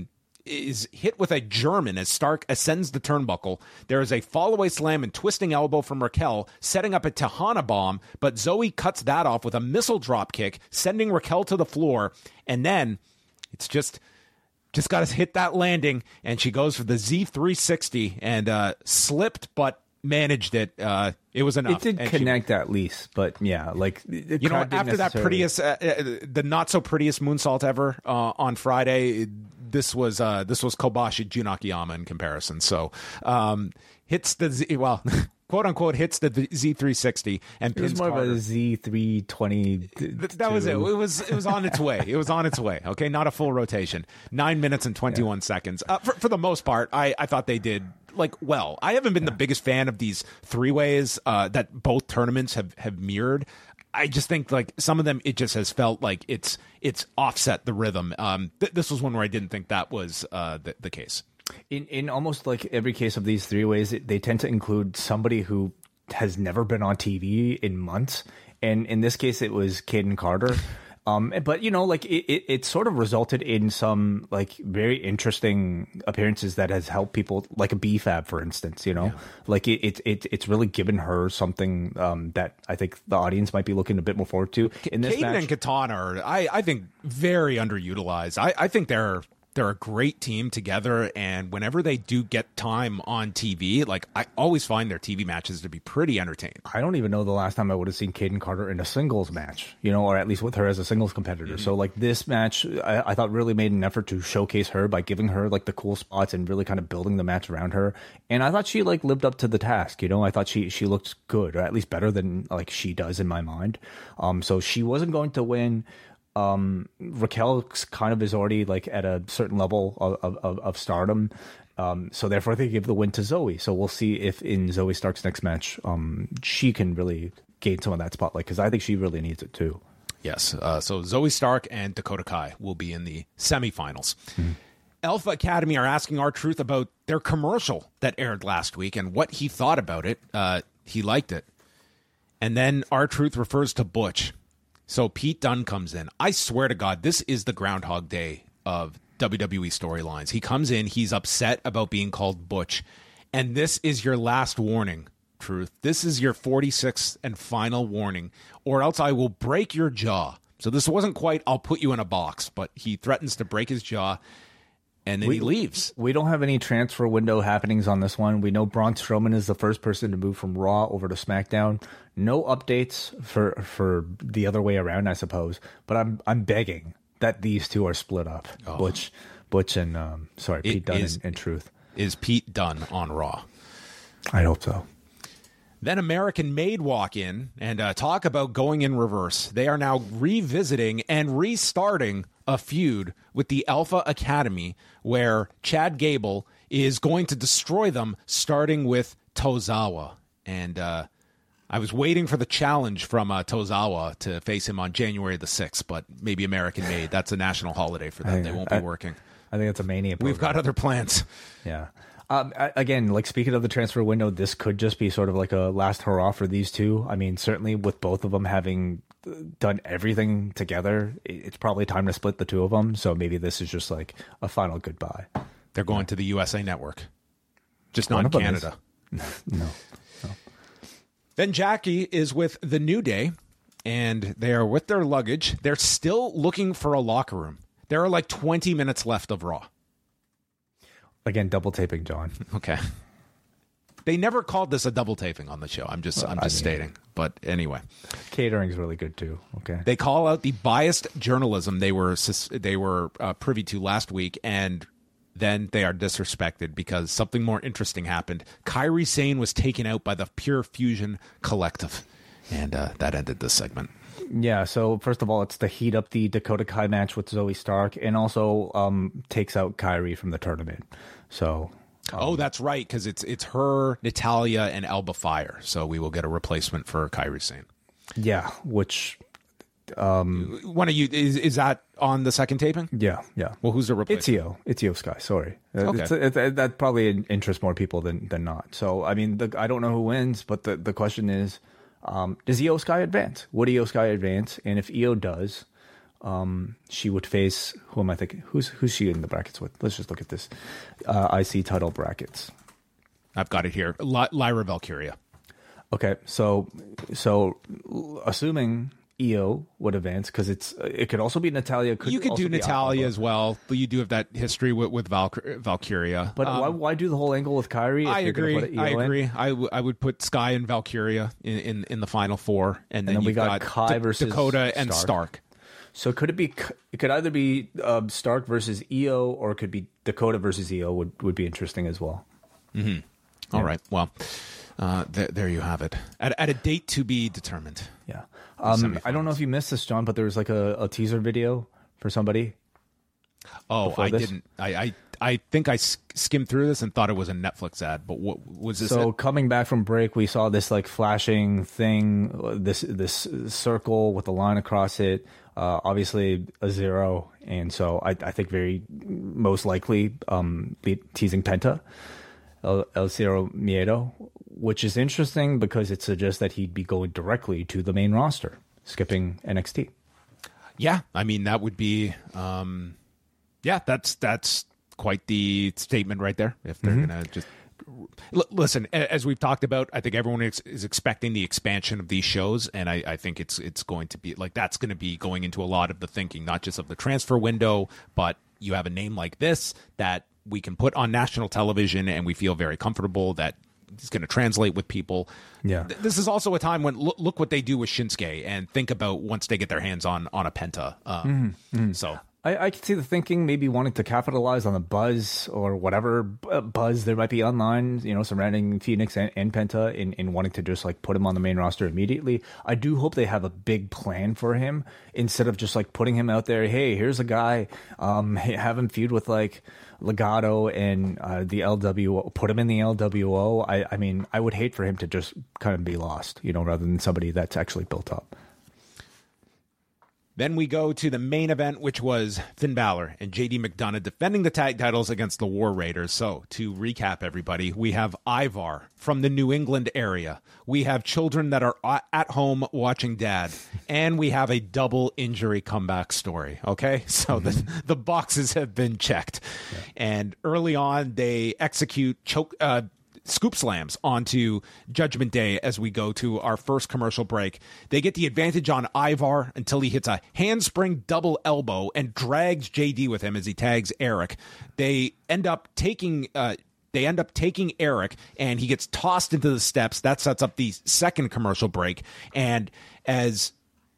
is hit with a German as Stark ascends the turnbuckle. There is a fall-away slam and twisting elbow from Raquel, setting up a Tejana bomb, but Zoe cuts that off with a missile drop kick, sending Raquel to the floor. And then it's just... Just got to hit that landing, and she goes for the Z three sixty and uh, slipped, but managed it. Uh, it was enough. It did and connect she, at least, but yeah, like the you know, crowd didn't after that necessarily- prettiest, uh, uh, the not so prettiest moonsault ever uh, on Friday, this was uh, this was Kobashi Junakiyama in comparison. So um, hits the Z, well. "Quote unquote" hits the Z three sixty and It was pins more Carter. of a Z three twenty. Th- That was it. It was it was on its way. It was on its way. Okay, not a full rotation. Nine minutes and twenty one seconds. Uh, for for the most part, I I thought they did like well. I haven't been yeah. the biggest fan of these three ways uh, that both tournaments have have mirrored. I just think like some of them, it just has felt like it's it's offset the rhythm. Um, th- this was one where I didn't think that was uh, the the case. In in almost like every case of these three ways, it, they tend to include somebody who has never been on T V in months, and in this case, it was Caden Carter. Um, but you know, like it, it, it sort of resulted in some like very interesting appearances that has helped people, like a B Fab, for instance. You know, yeah. like it, it it it's really given her something um, that I think the audience might be looking a bit more forward to in this Caden match. and Katana are, I I think, very underutilized. I I think they're. They're a great team together, and whenever they do get time on T V, like I always find their T V matches to be pretty entertaining. I don't even know the last time I would have seen Caden Carter in a singles match, you know, or at least with her as a singles competitor. Mm-hmm. So like this match, I, I thought really made an effort to showcase her by giving her like the cool spots and really kind of building the match around her. And I thought she like lived up to the task, you know. I thought she she looked good, or at least better than like she does in my mind. Um, so she wasn't going to win. Um, Raquel kind of is already like at a certain level of, of, of stardom. Um, so therefore they give the win to Zoe. So we'll see if in Zoe Stark's next match, um, she can really gain some of that spotlight, because I think she really needs it too. Yes. Uh, so Zoe Stark and Dakota Kai will be in the semifinals. Mm-hmm. Alpha Academy are asking R-Truth about their commercial that aired last week and what he thought about it. Uh, he liked it. And then R-Truth refers to Butch. So Pete Dunne comes in. I swear to God, this is the Groundhog Day of W W E storylines. He comes in, he's upset about being called Butch, and this is your last warning, Truth. This is your forty-sixth and final warning, or else I will break your jaw. So this wasn't quite, I'll put you in a box, but he threatens to break his jaw, and then we, he leaves. We don't have any transfer window happenings on this one. We know Braun Strowman is the first person to move from Raw over to SmackDown. No updates for for the other way around, I suppose. But I'm I'm begging that these two are split up. Oh. Butch, Butch, and um, sorry, it Pete Dunne is, and, and Truth. Is Pete Dunne on Raw? I hope so. Then American Made walk in and uh, talk about going in reverse. They are now revisiting and restarting a feud with the Alpha Academy, where Chad Gable is going to destroy them, starting with Tozawa. And uh, I was waiting for the challenge from uh, Tozawa to face him on January the sixth, but maybe American Made. That's a national holiday for them. I, they won't I, be working. I think it's a Mania program. We've got other plans. Yeah. Um, again, like speaking of the transfer window, this could just be sort of like a last hurrah for these two. I mean, certainly with both of them having done everything together, it's probably time to split the two of them. So maybe this is just like a final goodbye. They're going yeah. to the U S A Network, just not in Canada. no, no. Then Jackie is with the New Day, and they are with their luggage. They're still looking for a locker room. There are like twenty minutes left of Raw. Again, double taping, John. Okay. They never called this a double taping on the show. I'm just, well, I'm just I mean, stating. But anyway, catering's really good too. Okay. They call out the biased journalism they were they were uh, privy to last week, and then they are disrespected because something more interesting happened. Kairi Sane was taken out by the Pure Fusion Collective, and uh, that ended this segment. Yeah, so first of all, it's to heat up the Dakota Kai match with Zoe Stark, and also um, takes out Kairi from the tournament. So, um, oh, that's right, because it's it's her, Natalya, and Alba Fire. So we will get a replacement for Kairi Sane. Yeah, which um, one of you is is that on the second taping? Yeah, yeah. Well, who's the replacement? It's Io. It's Io Sky. Sorry, okay. It's, it, it, that probably interests more people than than not. So, I mean, the, I don't know who wins, but the the question is. Um, does Io Sky advance? Would Io Sky advance? And if Io does, Um, she would face, who am I thinking? Who's who's she in the brackets with? Let's just look at this. Uh, I C title brackets. I've got it here. Ly- Lyra Valkyria. Okay, so so assuming Io would advance, because it's it could also be Natalia. Could you could also do be Natalia Alba. as well, but you do have that history with, with Val- Valkyria. But Um, why, why do the whole angle with Kyrie? If I you're gonna agree. put Io I in? agree. I, w- I would put Sky and Valkyria in, in, in the final four, and then, then we you've got got, Kai Da- versus Dakota and Stark. Stark. So could it be? It could either be um, Stark versus Io, or it could be Dakota versus Io. Would would be interesting as well. All right. Well, uh, th- there you have it. At, at a date to be determined. Yeah. Um, I don't know if you missed this, John, but there was like a, a teaser video for somebody. Oh, Before I this? didn't. I, I I think I sk- skimmed through this and thought it was a Netflix ad. But what was this? So it? coming back from break, we saw this like flashing thing, uh, this this circle with a line across it. Uh, obviously a zero, and so I, I think very most likely um, be teasing Penta, El, El Zero Miedo, which is interesting because it suggests that he'd be going directly to the main roster, skipping N X T. Yeah, I mean that would be. Um, yeah, that's that's quite the statement right there. If they're Mm-hmm. gonna just L- listen, a- as we've talked about, I think everyone is, is expecting the expansion of these shows, and I, I think it's it's going to be like that's going to be going into a lot of the thinking, not just of the transfer window, but you have a name like this that we can put on national television, and we feel very comfortable that it's going to translate with people. Yeah. Th- This is also a time when look, look what they do with Shinsuke, and think about once they get their hands on on a Penta. Um, So. I, I can see the thinking, maybe wanting to capitalize on the buzz or whatever bu- buzz there might be online, you know, surrounding Phoenix and, and Penta, in, in wanting to just like put him on the main roster immediately. I do hope they have a big plan for him instead of just like putting him out there. Hey, here's a guy, um, have him feud with like Legato and uh, the L W O, put him in the L W O. I, I mean, I would hate for him to just kind of be lost, you know, rather than somebody that's actually built up. Then we go to the main event, which was Finn Balor and J D McDonough defending the tag titles against the War Raiders. So, to recap, everybody, we have Ivar from the New England area. We have children that are at home watching dad. And we have a double injury comeback story. Okay? So, the, the boxes have been checked. Yeah. And early on, they execute choke... Uh, scoop slams onto Judgment Day as we go to our first commercial break. They get the advantage on Ivar until he hits a handspring double elbow and drags J D with him as he tags Eric. They end up taking uh They end up taking Eric, and he gets tossed into the steps. That sets up the second commercial break. And as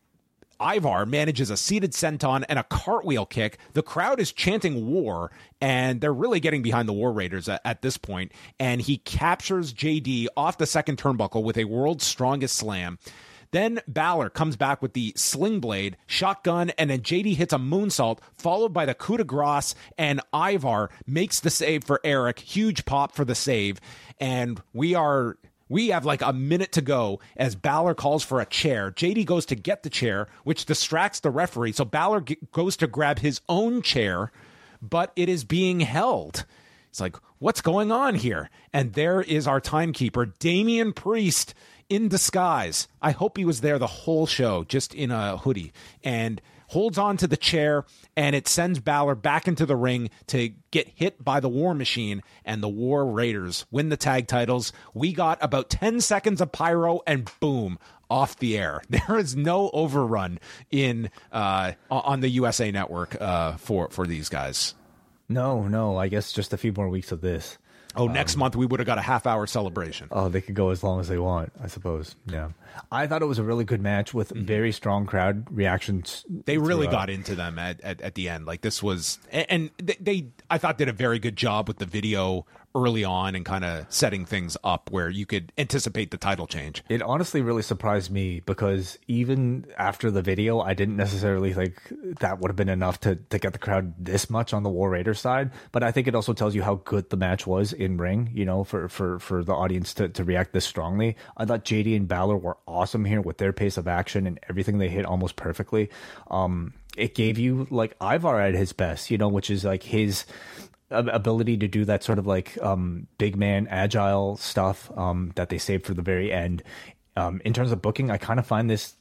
Ivar manages a seated senton and a cartwheel kick, the crowd is chanting war, and they're really getting behind the War Raiders at, at this point. And he captures J D off the second turnbuckle with a world's strongest slam. Then Balor comes back with the sling blade, shotgun, and then J D hits a moonsault, followed by the coup de grace, and Ivar makes the save for Eric. Huge pop for the save. And we are... We have like a minute to go as Balor calls for a chair. J D goes to get the chair, which distracts the referee. So Balor g- goes to grab his own chair, but it is being held. It's like, what's going on here? And there is our timekeeper, Damian Priest, in disguise. I hope he was there the whole show, just in a hoodie, and holds on to the chair, and it sends Balor back into the ring to get hit by the War Machine, and the War Raiders win the tag titles. We got about ten seconds of pyro, and boom, off the air. There is no overrun in uh, on the U S A Network uh, for, for these guys. No, no, I guess just a few more weeks of this. Oh, next um, month we would have got a half-hour celebration. Oh, they could go as long as they want, I suppose. Yeah. I thought it was a really good match with mm-hmm. very strong crowd reactions. They really throughout. got into them at, at, at the end. Like, this was... And they, they, I thought, did a very good job with the video early on and kind of setting things up where you could anticipate the title change. It honestly really surprised me because even after the video, I didn't necessarily think that would have been enough to, to get the crowd this much on the War Raiders side. But I think it also tells you how good the match was in ring, you know, for, for, for the audience to, to react this strongly. I thought J D and Balor were awesome here with their pace of action and everything they hit almost perfectly. Um, it gave you like Ivar at his best, you know, which is like his ability to do that sort of like um, big man agile stuff um, that they saved for the very end. Um, in terms of booking, I kind of find this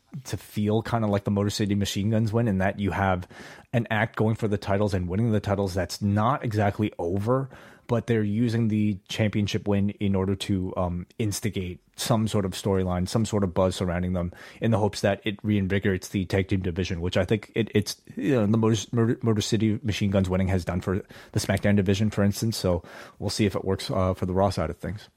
to feel kind of like the Motor City Machine Guns win, in that you have an act going for the titles and winning the titles that's not exactly over, but they're using the championship win in order to um, instigate some sort of storyline, some sort of buzz surrounding them, in the hopes that it reinvigorates the tag team division, which I think it, it's, you know, the Motor, Motor, Motor City Machine Guns winning has done for the SmackDown division, for instance. So we'll see if it works uh, for the Raw side of things.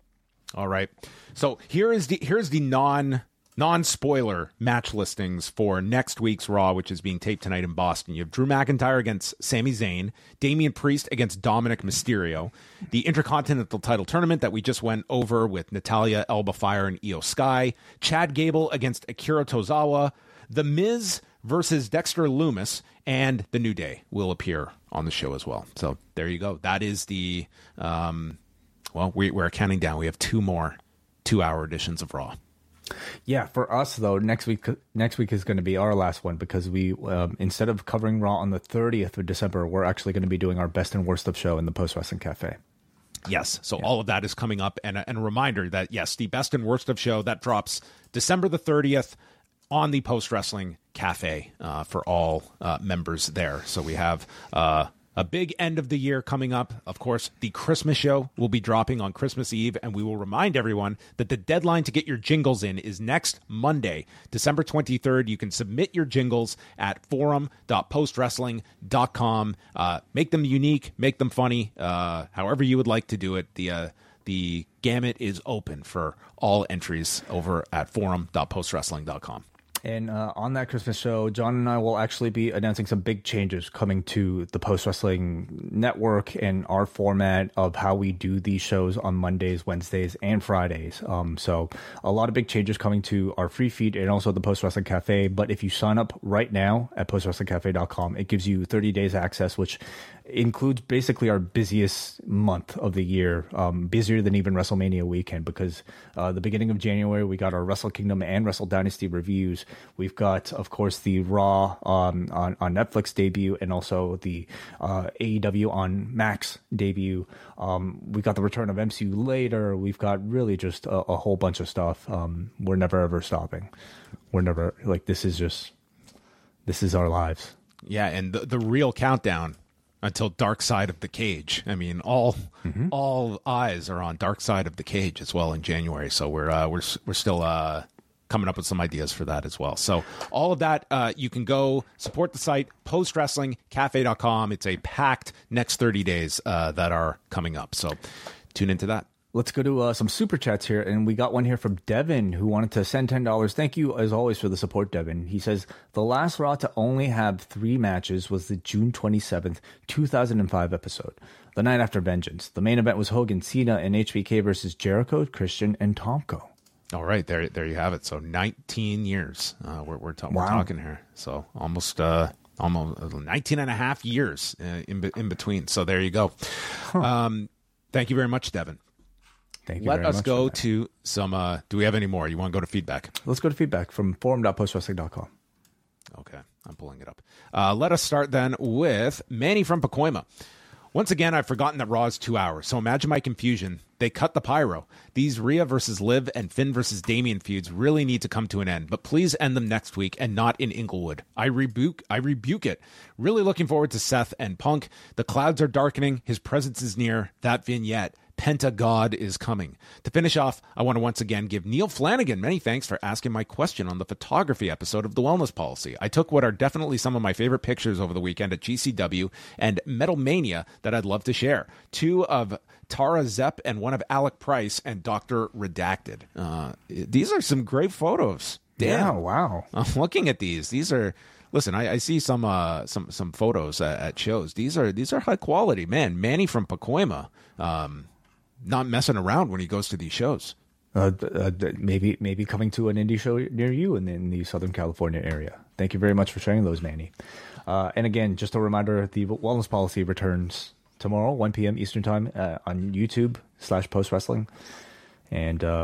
All right. So here is the here's the non non-spoiler match listings for next week's Raw, which is being taped tonight in Boston. You have Drew McIntyre against Sami Zayn, Damian Priest against Dominic Mysterio, the Intercontinental title tournament that we just went over with Natalya, Elba Fire, and Io Sky, Chad Gable against Akira Tozawa, The Miz versus Dexter Lumis, and The New Day will appear on the show as well. So there you go. That is the, um, well, we, we're counting down. We have two more two-hour editions of Raw. Yeah, for us though, next week next week is going to be our last one, because we um, instead of covering Raw on the thirtieth of December, we're actually going to be doing our best and worst of show in the Post Wrestling Cafe. Yes, so yeah. All of that is coming up, and a, and a reminder that yes, the best and worst of show that drops December the thirtieth on the Post Wrestling Cafe uh, for all uh, members there. So we have uh, a big end of the year coming up. Of course, the Christmas show will be dropping on Christmas Eve, and we will remind everyone that the deadline to get your jingles in is next Monday, December twenty-third. You can submit your jingles at forum dot post wrestling dot com. Uh, make them unique, make them funny, uh, however you would like to do it. The uh, the gamut is open for all entries over at forum dot post wrestling dot com. And uh, on that Christmas show, John and I will actually be announcing some big changes coming to the Post Wrestling Network and our format of how we do these shows on Mondays, Wednesdays, and Fridays. Um, so a lot of big changes coming to our free feed and also the Post Wrestling Cafe. But if you sign up right now at post wrestling cafe dot com, it gives you thirty days access, which includes basically our busiest month of the year, um, busier than even WrestleMania weekend, because uh, the beginning of January, we got our Wrestle Kingdom and Wrestle Dynasty reviews. We've got, of course, the Raw um, on, on Netflix debut, and also the uh, A E W on Max debut. Um, we got the return of M C U later. We've got really just a, a whole bunch of stuff. Um, we're never, ever stopping. We're never, like, this is just, this is our lives. Yeah, and the, the real countdown until Dark Side of the Cage. I mean, all mm-hmm. all eyes are on Dark Side of the Cage as well in January. So we're uh, we're we're still uh, coming up with some ideas for that as well. So all of that, uh, you can go support the site, post wrestling cafe dot com. It's a packed next thirty days uh, that are coming up. So tune into that. Let's go to uh, some super chats here, and we got one here from Devin, who wanted to send ten dollars. Thank you, as always, for the support, Devin. He says, the last Raw to only have three matches was the June twenty-seventh, two thousand five episode, the night after Vengeance. The main event was Hogan, Cena, and H B K versus Jericho, Christian, and Tomko. All right, there there you have it. So nineteen years uh, we're, we're, ta- wow. we're talking here. So almost... Uh... Almost nineteen and a half years uh, in, in between. So there you go. Huh. Um, thank you very much, Devin. Thank you Let very us much go to some, uh, do we have any more? You want to go to feedback? Let's go to feedback from forum dot post wrestling dot com. Okay, I'm pulling it up. Uh, let us start then with Manny from Pacoima. Once again, I've forgotten that Raw is two hours, so imagine my confusion. They cut the pyro. These Rhea versus Liv and Finn versus Damian feuds really need to come to an end, but please end them next week and not in Inglewood. I rebuke I rebuke it. Really looking forward to Seth and Punk. The clouds are darkening. His presence is near. That vignette. Penta God is coming. To finish off, I want to once again give Neil Flanagan many thanks for asking my question on the photography episode of The Wellness Policy. I took what are definitely some of my favorite pictures over the weekend at G C W and Metal Mania that I'd love to share. Two of Tara Zepp and one of Alec Price and Doctor Redacted. Uh, these are some great photos. Damn. Yeah, wow. I'm looking at these. These are... Listen, I, I see some uh, some some photos at, at shows. These are these are high quality, man. Manny from Pacoima, um, not messing around when he goes to these shows. Uh, uh, maybe maybe coming to an indie show near you in the, in the Southern California area. Thank you very much for sharing those, Manny. Uh, and again, just a reminder: the Wellness Policy returns tomorrow, one p.m. Eastern Time, uh, on YouTube slash Post Wrestling. And uh,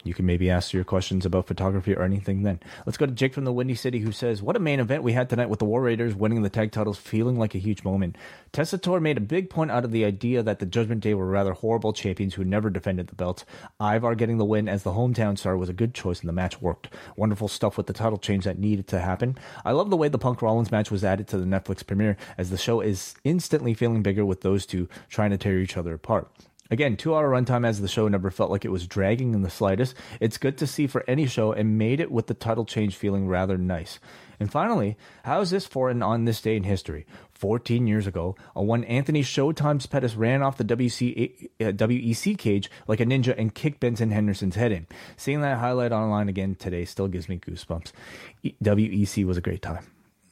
You can maybe ask your questions about photography or anything then. Let's go to Jake from the Windy City, who says, what a main event we had tonight with the War Raiders winning the tag titles, feeling like a huge moment. Tessitore made a big point out of the idea that the Judgment Day were rather horrible champions who never defended the belts. Ivar getting the win as the hometown star was a good choice, and the match worked. Wonderful stuff with the title change that needed to happen. I love the way the Punk Rollins match was added to the Netflix premiere, as the show is instantly feeling bigger with those two trying to tear each other apart. Again, two-hour runtime as the show never felt like it was dragging in the slightest. It's good to see for any show and made it with the title change feeling rather nice. And finally, how is this for and on this day in history? fourteen years ago, when Anthony Showtime's Pettis ran off the W C, uh, W E C cage like a ninja and kicked Benson Henderson's head in. Seeing that highlight online again today still gives me goosebumps. E- W E C was a great time.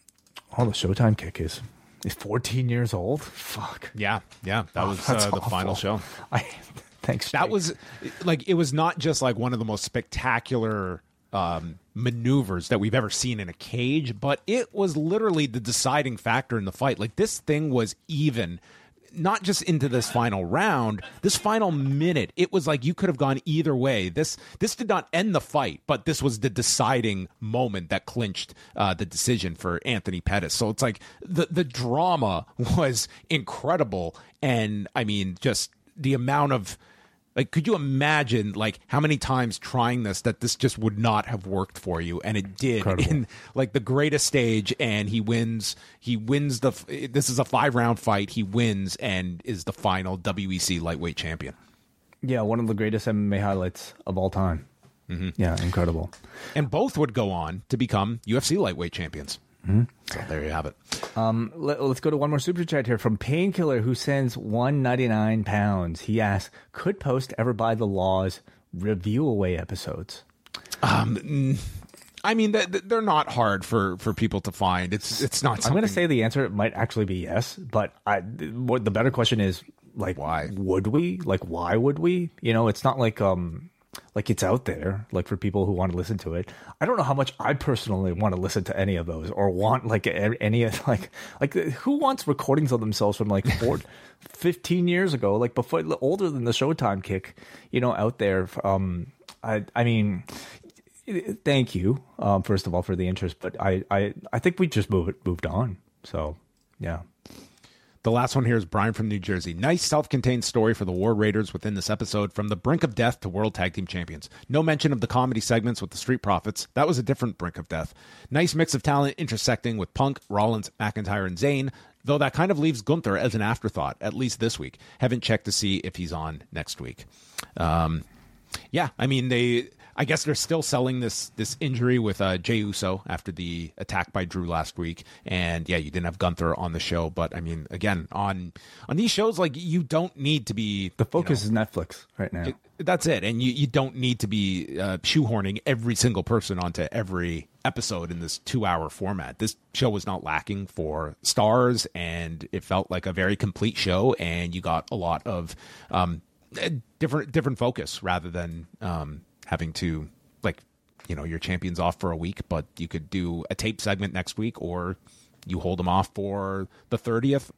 Oh, the Showtime kick is... is fourteen years old? Fuck. Yeah, yeah. That Oh, was that's uh, the awful. final show. I, thanks. That Jake. was like, it was not just like one of the most spectacular um, maneuvers that we've ever seen in a cage, but it was literally the deciding factor in the fight. Like, this thing was even, not just into this final round, this final minute, it was like you could have gone either way. This this did not end the fight, but this was the deciding moment that clinched uh, the decision for Anthony Pettis. So it's like the the drama was incredible, and I mean, just the amount of, like, could you imagine like how many times trying this that this just would not have worked for you, and it did. Incredible. In like the greatest stage, and he wins. He wins the. This is a five round fight. He wins and is the final W E C lightweight champion. Yeah, one of the greatest M M A highlights of all time. Mm-hmm. Yeah, incredible. And both would go on to become U F C lightweight champions. Mm-hmm. So there you have it. Um, let, let's go to one more super chat here from Painkiller, who sends one ninety-nine pounds. He asks, could Post ever buy the Law's review away episodes? Um, I mean, they're not hard for, for people to find. It's it's not. I'm going to say the answer might actually be yes, but I, what the better question is, like, why would we? Like, why would we? You know, it's not like um. Like, it's out there, like, for people who want to listen to it. I don't know how much I personally want to listen to any of those, or want, like, any of, like, like who wants recordings of themselves from, like, four, fifteen years ago, like, before, older than the Showtime kick, you know, out there. Um, I, I mean, thank you, um, first of all, for the interest, but I, I, I think we just moved, moved on. So, yeah. The last one here is Brian from New Jersey. Nice self-contained story for the War Raiders within this episode, from the brink of death to World Tag Team Champions. No mention of the comedy segments with the Street Profits. That was a different brink of death. Nice mix of talent intersecting with Punk, Rollins, McIntyre, and Zayn, though that kind of leaves Gunther as an afterthought, at least this week. Haven't checked to see if he's on next week. Um, yeah, I mean, they... I guess they're still selling this this injury with uh, Jey Uso after the attack by Drew last week, and yeah, you didn't have Gunther on the show, but I mean, again, on on these shows, like, you don't need to be, the focus you know, is Netflix right now. It, that's it, and you you don't need to be uh, shoehorning every single person onto every episode in this two hour format. This show was not lacking for stars, and it felt like a very complete show, and you got a lot of um, different different focus rather than. Um, having to, like, you know, your champion's off for a week, but you could do a tape segment next week, or you hold them off for the thirtieth.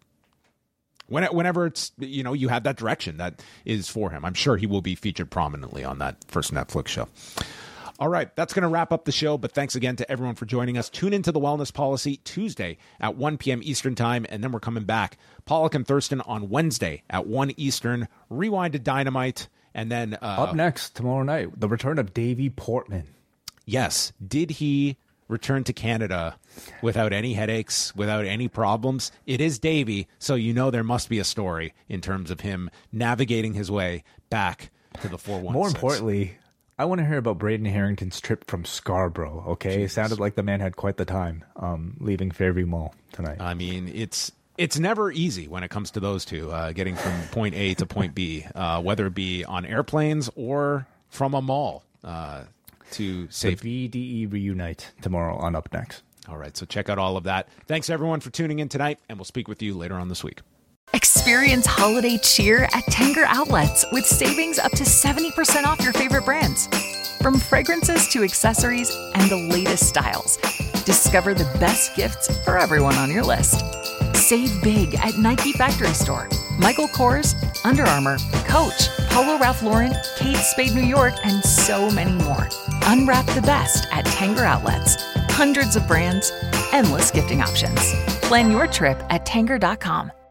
When, whenever it's, you know, you have that direction that is for him. I'm sure he will be featured prominently on that first Netflix show. All right, that's going to wrap up the show, but thanks again to everyone for joining us. Tune into The Wellness Policy Tuesday at one p.m. Eastern Time, and then we're coming back. Pollock and Thurston on Wednesday at one Eastern. Rewind to Dynamite. And then uh, up next tomorrow night, the return of Davey Portman. Yes. Did he return to Canada without any headaches, without any problems? It is Davey, so you know there must be a story in terms of him navigating his way back to the four one six. More importantly, I want to hear about Braden Harrington's trip from Scarborough, okay? Jesus. It sounded like the man had quite the time um, leaving Fairview Mall tonight. I mean, it's... It's never easy when it comes to those two, uh, getting from point A to point B, uh, whether it be on airplanes or from a mall uh, to safety. The V D E reunite tomorrow on Up Next. All right, so check out all of that. Thanks, everyone, for tuning in tonight, and we'll speak with you later on this week. Experience holiday cheer at Tanger Outlets with savings up to seventy percent off your favorite brands. From fragrances to accessories and the latest styles, discover the best gifts for everyone on your list. Save big at Nike Factory Store, Michael Kors, Under Armour, Coach, Polo Ralph Lauren, Kate Spade New York, and so many more. Unwrap the best at Tanger Outlets. Hundreds of brands, endless gifting options. Plan your trip at Tanger dot com.